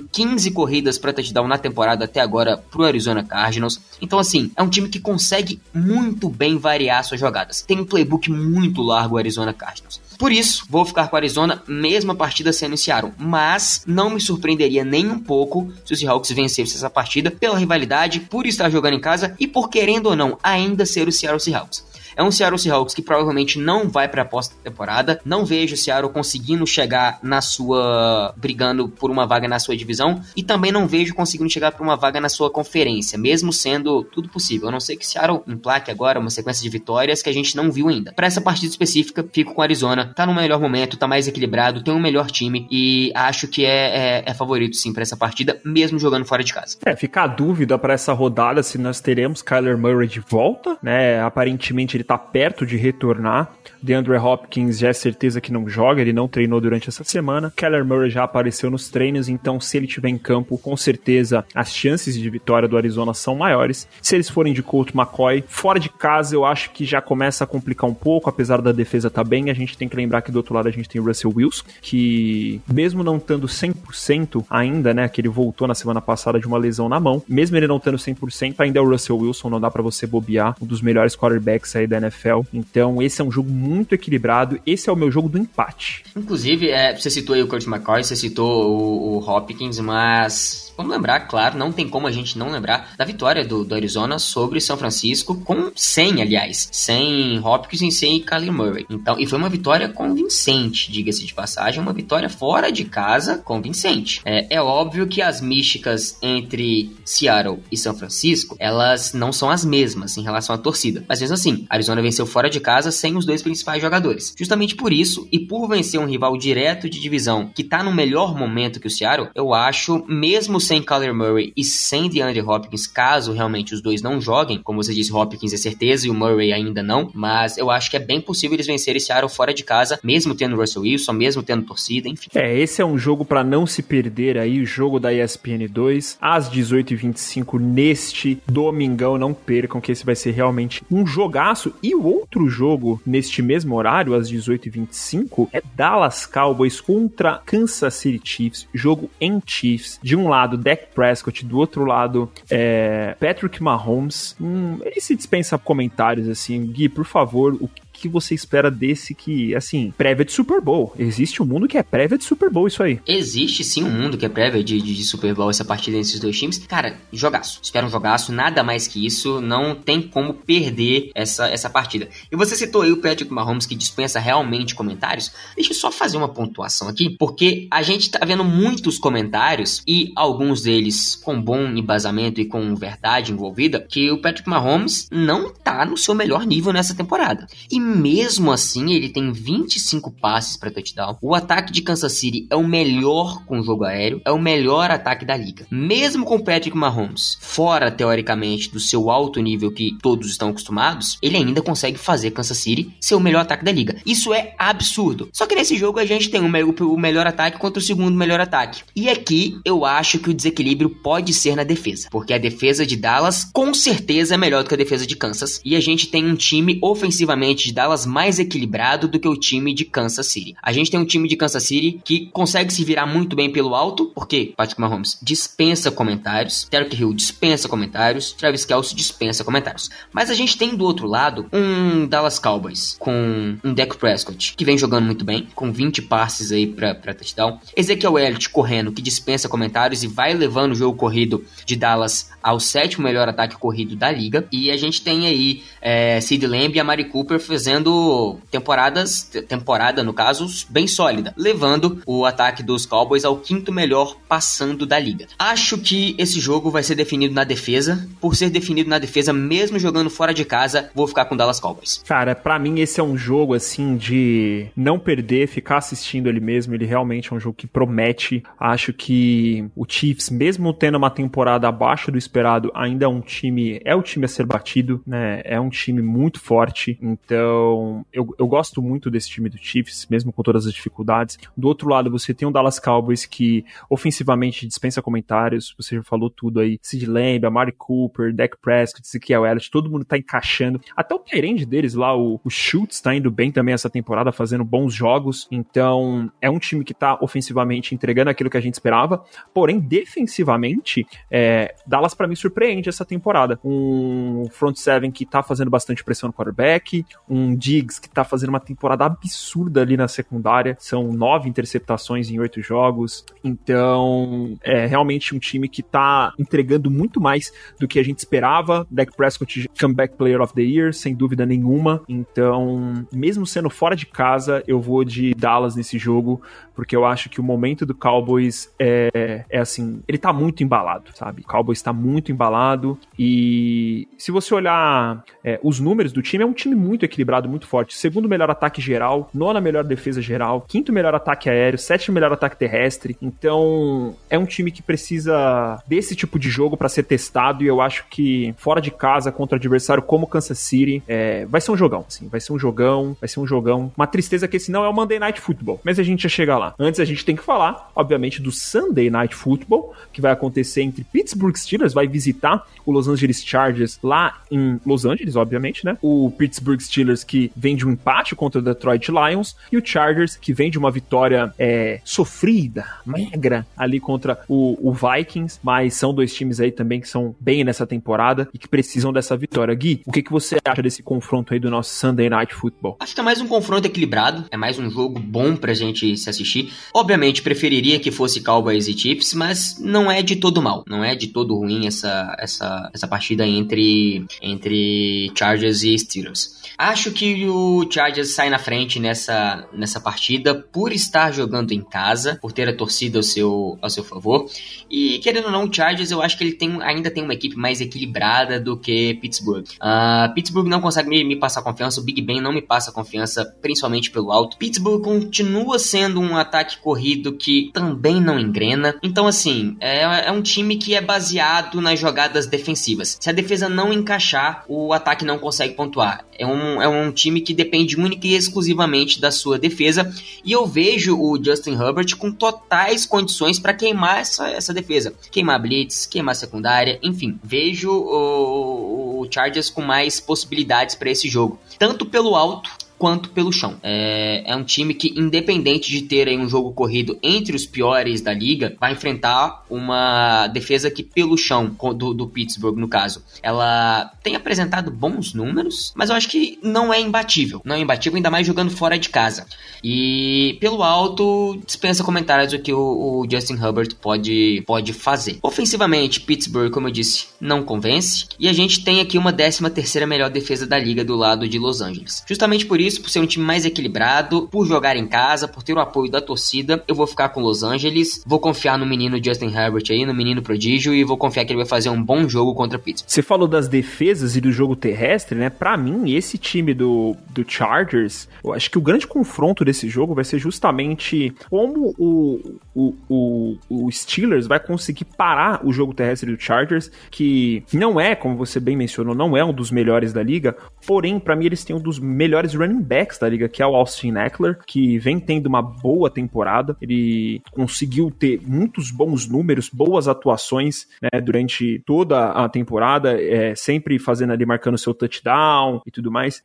15 corridas para touchdown na temporada até agora pro Arizona Cardinals. Então, assim, é um time que consegue muito bem variar suas jogadas. Tem um playbook muito largo o Arizona Cardinals. Por isso, vou ficar com a Arizona, mesmo a partida sendo em Seattle. Mas não me surpreenderia nem um pouco se os Seahawks vencessem essa partida pela rivalidade, por estar jogando em casa e por, querendo ou não, ainda ser o Seattle Seahawks. É um Seattle Seahawks que provavelmente não vai para a pós-temporada. Não vejo o Seattle conseguindo chegar brigando por uma vaga na sua divisão, e também não vejo conseguindo chegar para uma vaga na sua conferência, mesmo sendo tudo possível. A não ser que Seattle emplaque agora uma sequência de vitórias que a gente não viu ainda. Para essa partida específica, fico com a Arizona. Tá no melhor momento, tá mais equilibrado, tem um melhor time, e acho que é favorito sim para essa partida, mesmo jogando fora de casa. Fica a dúvida para essa rodada se nós teremos Kyler Murray de volta, né? Aparentemente ele tá perto de retornar. DeAndre Hopkins já é certeza que não joga, ele não treinou durante essa semana. Kyler Murray já apareceu nos treinos, então se ele estiver em campo, com certeza as chances de vitória do Arizona são maiores. Se eles forem de Colt McCoy, fora de casa eu acho que já começa a complicar um pouco, apesar da defesa estar bem. A gente tem que lembrar que do outro lado a gente tem o Russell Wilson, que mesmo não estando 100% ainda, né, que ele voltou na semana passada de uma lesão na mão, mesmo ele não estando 100%, ainda é o Russell Wilson, não dá pra você bobear, um dos melhores quarterbacks aí da NFL. Então esse é um jogo muito equilibrado, esse é o meu jogo do empate. Inclusive, você citou aí o Colt McCoy, você citou o Hopkins, mas vamos lembrar, claro, não tem como a gente não lembrar da vitória do Arizona sobre São Francisco, sem Hopkins e sem Kyler Murray. Então, e foi uma vitória convincente, diga-se de passagem, uma vitória fora de casa convincente. É óbvio que as místicas entre Seattle e São Francisco, elas não são as mesmas em relação à torcida, mas mesmo assim, Arizona venceu fora de casa sem os 2 principais jogadores. Justamente por isso, e por vencer um rival direto de divisão que tá no melhor momento que o Seattle, eu acho, mesmo sem Kyler Murray e sem DeAndre Hopkins, caso realmente os 2 não joguem, como você disse, Hopkins é certeza e o Murray ainda não, mas eu acho que é bem possível eles vencerem Seattle fora de casa, mesmo tendo Russell Wilson, mesmo tendo torcida, enfim. Esse é um jogo para não se perder aí, o jogo da ESPN2, às 18h25 neste domingão, não percam que esse vai ser realmente um jogaço. E o outro jogo neste mesmo horário, às 18h25, é Dallas Cowboys contra Kansas City Chiefs, jogo em Chiefs. De um lado lado, Dak Prescott, do outro lado, Patrick Mahomes. Ele se dispensa comentários, assim. Gui, por favor, o que você espera desse que, assim, prévia de Super Bowl? Existe um mundo que é prévia de Super Bowl, isso aí. Existe sim um mundo que é prévia de Super Bowl, essa partida entre esses dois times. Cara, jogaço. Espera um jogaço, nada mais que isso. Não tem como perder essa partida. E você citou aí o Patrick Mahomes, que dispensa realmente comentários. Deixa eu só fazer uma pontuação aqui, porque a gente tá vendo muitos comentários, e alguns deles com bom embasamento e com verdade envolvida, que o Patrick Mahomes não tá no seu melhor nível nessa temporada. E mesmo assim, ele tem 25 passes para touchdown. O ataque de Kansas City é o melhor com o jogo aéreo, é o melhor ataque da liga. Mesmo com o Patrick Mahomes fora, teoricamente, do seu alto nível que todos estão acostumados, ele ainda consegue fazer Kansas City ser o melhor ataque da liga. Isso é absurdo. Só que nesse jogo a gente tem o melhor ataque contra o segundo melhor ataque. E aqui eu acho que o desequilíbrio pode ser na defesa, porque a defesa de Dallas com certeza é melhor do que a defesa de Kansas. E a gente tem um time ofensivamente de Dallas mais equilibrado do que o time de Kansas City. A gente tem um time de Kansas City que consegue se virar muito bem pelo alto, porque Patrick Mahomes dispensa comentários, Tyreek Hill dispensa comentários, Travis Kelce dispensa comentários. Mas a gente tem do outro lado um Dallas Cowboys com um Dak Prescott, que vem jogando muito bem, com 20 passes aí pra touchdown. Ezekiel Elliott correndo, que dispensa comentários e vai levando o jogo corrido de Dallas ao 7º melhor ataque corrido da liga. E a gente tem aí CeeDee Lamb e Amari Cooper fazendo temporada, no caso, bem sólida, levando o ataque dos Cowboys ao 5º melhor passando da liga. Acho que esse jogo vai ser definido na defesa. Por ser definido na defesa, mesmo jogando fora de casa, vou ficar com o Dallas Cowboys. Cara, pra mim esse é um jogo, assim, de não perder, ficar assistindo ele mesmo. Ele realmente é um jogo que promete. Acho que o Chiefs, mesmo tendo uma temporada abaixo do esperado, ainda é o time a ser batido, né? É um time muito forte. Então, eu gosto muito desse time do Chiefs, mesmo com todas as dificuldades. Do outro lado, você tem o Dallas Cowboys, que ofensivamente dispensa comentários. Você já falou tudo aí. CeeDee Lamb, Amari Cooper, Dak Prescott, Ezekiel Elliott, todo mundo tá encaixando. Até o tight-end deles lá, o Schultz, tá indo bem também essa temporada, fazendo bons jogos. Então, é um time que tá ofensivamente entregando aquilo que a gente esperava. Porém, defensivamente, Dallas pra mim surpreende essa temporada. Um front seven que tá fazendo bastante pressão no quarterback, um Diggs que tá fazendo uma temporada absurda ali na secundária. São 9 interceptações em 8 jogos. Então, é realmente um time que tá entregando muito mais do que a gente esperava. Dak Prescott, Comeback Player of the Year, sem dúvida nenhuma. Então, mesmo sendo fora de casa, eu vou de Dallas nesse jogo, porque eu acho que o momento do Cowboys é assim, ele tá muito embalado, sabe? O Cowboys tá muito embalado, e se você olhar os números do time, é um time muito equilibrado, muito forte. 2º melhor ataque geral, 9ª melhor defesa geral, 5º melhor ataque aéreo, 7º melhor ataque terrestre. Então, é um time que precisa desse tipo de jogo pra ser testado, e eu acho que fora de casa, contra adversário como Kansas City, vai ser um jogão, assim, vai ser um jogão. Uma tristeza que esse não é o Monday Night Football, mas a gente já chega lá. Antes a gente tem que falar, obviamente, do Sunday Night Football, que vai acontecer entre Pittsburgh Steelers, vai visitar o Los Angeles Chargers lá em Los Angeles, obviamente, né? O Pittsburgh Steelers, que vem de um empate contra o Detroit Lions, e o Chargers, que vem de uma vitória sofrida, magra, ali contra o Vikings, mas são dois times aí também que são bem nessa temporada e que precisam dessa vitória. Gui, o que você acha desse confronto aí do nosso Sunday Night Football? Acho que é mais um confronto equilibrado, é mais um jogo bom pra gente se assistir. Obviamente, preferiria que fosse Cowboys e Chiefs, mas não é de todo mal, não é de todo ruim essa partida entre Chargers e Steelers. Acho que o Chargers sai na frente nessa partida por estar jogando em casa, por ter a torcida ao seu favor. E querendo ou não, o Chargers, eu acho que ele ainda tem uma equipe mais equilibrada do que Pittsburgh. Pittsburgh não consegue me passar confiança, o Big Ben não me passa confiança, principalmente pelo alto. Pittsburgh continua sendo um ataque corrido que também não engrena. Então, assim, é um time que é baseado nas jogadas defensivas. Se a defesa não encaixar, o ataque não consegue pontuar. É um time que depende única e exclusivamente da sua defesa, e eu vejo o Justin Herbert com totais condições para queimar essa defesa, queimar blitz, queimar secundária, enfim, vejo o Chargers com mais possibilidades para esse jogo, tanto pelo alto quanto pelo chão. É um time que, independente de ter aí um jogo corrido entre os piores da liga, vai enfrentar uma defesa que pelo chão, do Pittsburgh no caso, ela tem apresentado bons números, mas eu acho que não é imbatível. Não é imbatível, ainda mais jogando fora de casa. E pelo alto, dispensa comentários o que o Justin Herbert pode fazer. Ofensivamente, Pittsburgh, como eu disse, não convence. E a gente tem aqui uma 13ª melhor defesa da liga do lado de Los Angeles. Justamente por isso, por ser um time mais equilibrado, por jogar em casa, por ter o apoio da torcida, eu vou ficar com Los Angeles. Vou confiar no menino Justin Herbert aí, no menino prodígio, e vou confiar que ele vai fazer um bom jogo contra Pittsburgh. Você falou das defesas e do jogo terrestre, né? Pra mim, esse time do Chargers, eu acho que o grande confronto desse jogo vai ser justamente como o Steelers vai conseguir parar o jogo terrestre do Chargers, que não é, como você bem mencionou, não é um dos melhores da liga, porém, pra mim, eles têm um dos melhores running backs da liga, que é o Austin Ekeler, que vem tendo uma boa temporada. Ele conseguiu ter muitos bons números, boas atuações, né, durante toda a temporada, sempre fazendo ali, marcando seu touchdown e tudo mais,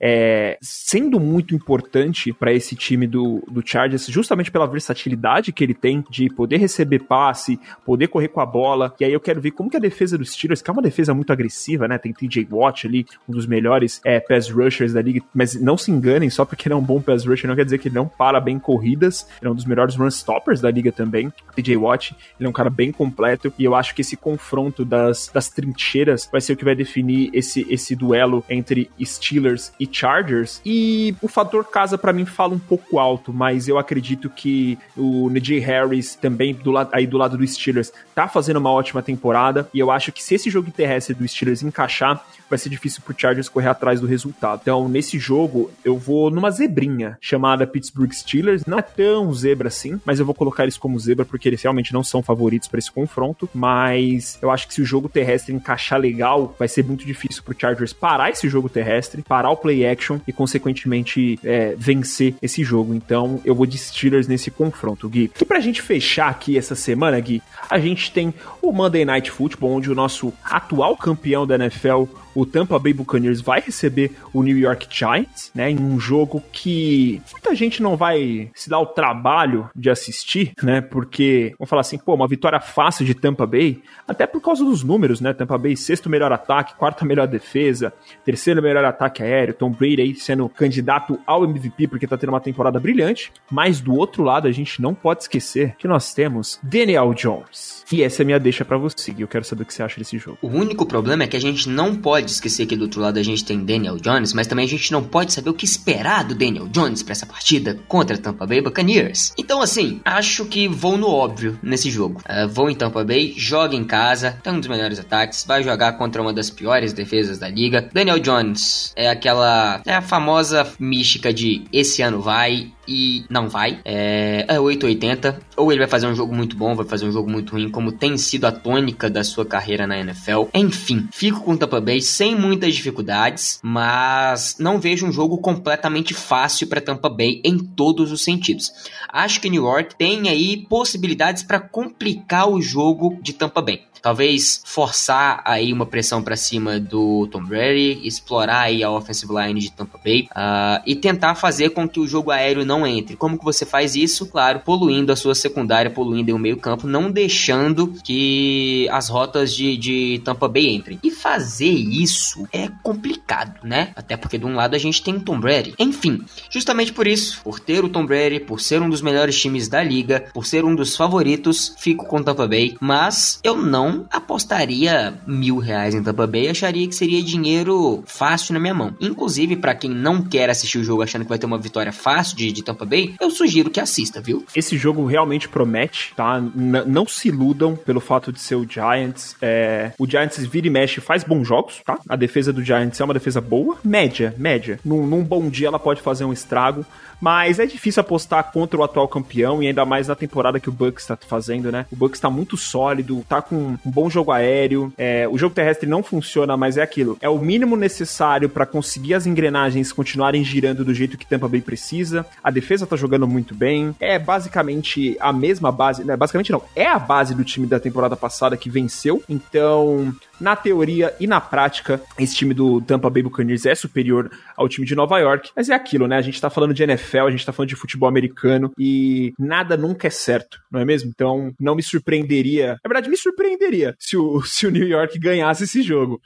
sendo muito importante para esse time do Chargers, justamente pela versatilidade que ele tem de poder receber passe, poder correr com a bola. E aí eu quero ver como que a defesa dos Steelers, que é uma defesa muito agressiva, né, tem TJ Watt ali, um dos melhores pass rushers da liga, mas não se enganem, só porque ele é um bom pass rusher não quer dizer que ele não para bem corridas. Ele é um dos melhores run stoppers da liga também, TJ Watt. Ele é um cara bem completo, e eu acho que esse confronto das trincheiras vai ser o que vai definir esse duelo entre Steelers e Chargers. E o fator casa pra mim fala um pouco alto, mas eu acredito que o Najee Harris também do lado do Steelers tá fazendo uma ótima temporada, e eu acho que se esse jogo terrestre do Steelers encaixar, vai ser difícil pro Chargers correr atrás do resultado. Então, nesse jogo, eu vou numa zebrinha chamada Pittsburgh Steelers. Não é tão zebra assim, mas eu vou colocar eles como zebra porque eles realmente não são favoritos para esse confronto. Mas eu acho que se o jogo terrestre encaixar legal, vai ser muito difícil pro Chargers parar esse jogo terrestre, parar o play action e, consequentemente, vencer esse jogo. Então, eu vou de Steelers nesse confronto, Gui. E pra gente fechar aqui essa semana, Gui, a gente tem o Monday Night Football, onde o nosso atual campeão da NFL, o Tampa Bay Buccaneers, vai receber o New York Giants, né, em um jogo que muita gente não vai se dar o trabalho de assistir, né, porque, vamos falar assim, uma vitória fácil de Tampa Bay, até por causa dos números, né, Tampa Bay, 6º melhor ataque, 4ª melhor defesa, 3º melhor ataque aéreo, Tom Brady aí sendo candidato ao MVP porque tá tendo uma temporada brilhante, mas do outro lado a gente não pode esquecer que nós temos Daniel Jones, e essa é a minha deixa pra você, Gui. Eu quero saber o que você acha desse jogo. O único problema é que a gente não pode esquecer que do outro lado a gente tem Daniel Jones, mas também a gente não pode saber o que esperar do Daniel Jones pra essa partida contra Tampa Bay Buccaneers. Então, assim, acho que vou no óbvio nesse jogo. Vou em Tampa Bay, joga em casa, tem um dos melhores ataques, vai jogar contra uma das piores defesas da liga. Daniel Jones é a famosa mística de esse ano vai e não vai. É 880. Ou ele vai fazer um jogo muito bom, vai fazer um jogo muito ruim, como tem sido a tônica da sua carreira na NFL. Enfim, fico com o Tampa Bay sem muitas dificuldades, mas não vejo um jogo completamente fácil para Tampa Bay em todos os sentidos. Acho que New York tem aí possibilidades para complicar o jogo de Tampa Bay. Talvez forçar aí uma pressão para cima do Tom Brady, explorar aí a offensive line de Tampa Bay e tentar fazer com que o jogo aéreo não entre. Como que você faz isso? Claro, poluindo a sua secundária, poluindo o meio campo, não deixando que as rotas de Tampa Bay entrem. E fazer isso é complicado, né? Até porque de um lado a gente tem o Tom Brady. Enfim, justamente por isso, por ter o Tom Brady, por ser um dos melhores times da liga, por ser um dos favoritos, fico com Tampa Bay, mas eu não apostaria R$1.000 em Tampa Bay, acharia que seria dinheiro fácil na minha mão. Inclusive, pra quem não quer assistir o jogo achando que vai ter uma vitória fácil de Tampa Bay, eu sugiro que assista, viu? Esse jogo realmente promete, tá? Não se iludam pelo fato de ser o Giants. O Giants vira e mexe, faz bons jogos, tá? A defesa do Giants é uma defesa boa, média. Num bom dia ela pode fazer um estrago, mas é difícil apostar contra o atual campeão, e ainda mais na temporada que o Bucs tá fazendo, né? O Bucs tá muito sólido, tá com um bom jogo aéreo, o jogo terrestre não funciona, mas é aquilo, é o mínimo necessário pra conseguir as engrenagens continuarem girando do jeito que Tampa Bay precisa. A defesa tá jogando muito bem, é basicamente a mesma base, né? Basicamente não, é a base do time da temporada passada que venceu, então na teoria e na prática, esse time do Tampa Bay Buccaneers é superior ao time de Nova York, mas é aquilo, né? A gente tá falando de NFL, a gente tá falando de futebol americano e nada nunca é certo, não é mesmo? Então, não me surpreenderia, na verdade, me surpreenderia se o New York ganhasse esse jogo,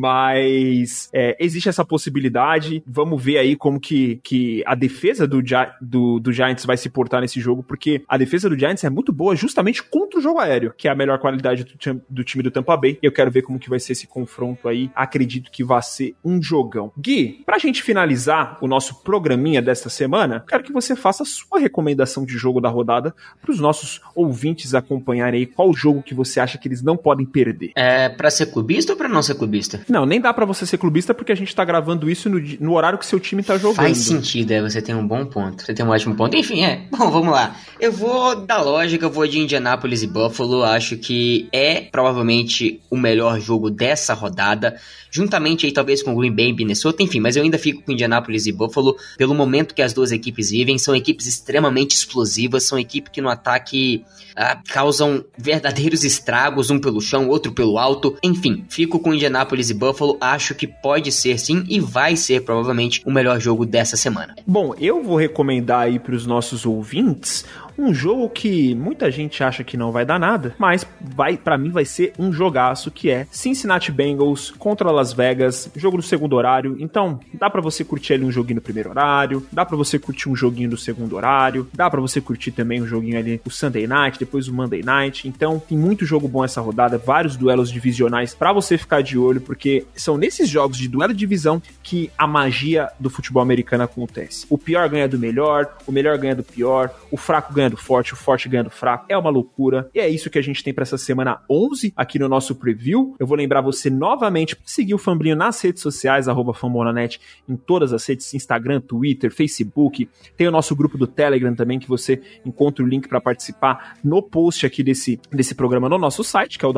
mas existe essa possibilidade. Vamos ver aí como que a defesa do Giants vai se portar nesse jogo, porque a defesa do Giants é muito boa justamente contra o jogo aéreo, que é a melhor qualidade do time do Tampa Bay, e eu quero ver como que vai ser esse confronto aí. Acredito que vai ser um jogão. Gui, pra gente finalizar o nosso programinha desta semana, quero que você faça a sua recomendação de jogo da rodada para os nossos ouvintes acompanharem aí qual jogo que você acha que eles não podem perder. É pra ser clubista ou pra não ser clubista? Não, nem dá pra você ser clubista porque a gente tá gravando isso no horário que seu time tá jogando. Faz sentido, você tem um bom ponto. Você tem um ótimo ponto. Enfim, Bom, vamos lá. Eu vou da lógica, eu vou de Indianapolis e Buffalo. Acho que é provavelmente o melhor jogo dessa rodada, juntamente aí talvez com Green Bay e Minnesota, enfim, mas eu ainda fico com Indianapolis e Buffalo pelo momento que as duas equipes vivem. São equipes extremamente explosivas, são equipes que no ataque causam verdadeiros estragos, um pelo chão, outro pelo alto. Enfim, fico com Indianapolis e Buffalo. Acho que pode ser sim e vai ser provavelmente o melhor jogo dessa semana. Bom, eu vou recomendar aí para os nossos ouvintes um jogo que muita gente acha que não vai dar nada, mas para mim vai ser um jogaço, que é Cincinnati Bengals contra Las Vegas, jogo do segundo horário. Então, dá pra você curtir ali um joguinho no primeiro horário, dá pra você curtir um joguinho no segundo horário, dá pra você curtir também um joguinho ali o Sunday Night, depois o Monday Night. Então, tem muito jogo bom essa rodada, vários duelos divisionais pra você ficar de olho, porque são nesses jogos de duelo de divisão que a magia do futebol americano acontece. O pior ganha do melhor, o melhor ganha do pior, o fraco ganha do forte, o forte ganha do fraco. É uma loucura. E é isso que a gente tem pra essa semana 11 aqui no nosso preview. Eu vou lembrar você novamente para seguir o Fambrinho nas redes sociais, @fambonanet, em todas as redes, Instagram, Twitter, Facebook. Tem o nosso grupo do Telegram também, que você encontra o link para participar no post aqui desse programa no nosso site, que é o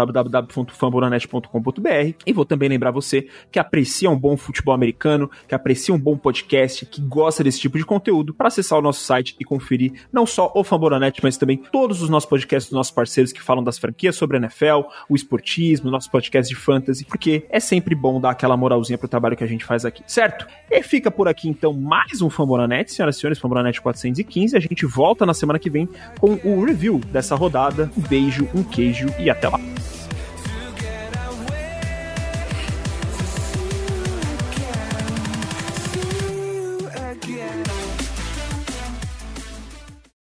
www.fambonanet.com.br. E vou também lembrar você que aprecia um bom futebol americano, que aprecia um bom podcast, que gosta desse tipo de conteúdo, para acessar o nosso site e conferir não só o Fambonanet, mas também todos os nossos podcasts dos nossos parceiros que falam das franquias sobre a NFL, o esportismo, nosso podcast de fantasy, porque é sempre bom dar aquela moralzinha pro trabalho que a gente faz aqui, certo? E fica por aqui então mais um Fambonanet, senhoras e senhores, Fambonanet 415. A gente volta na semana que vem com o review dessa rodada. Um beijo, um queijo e até lá.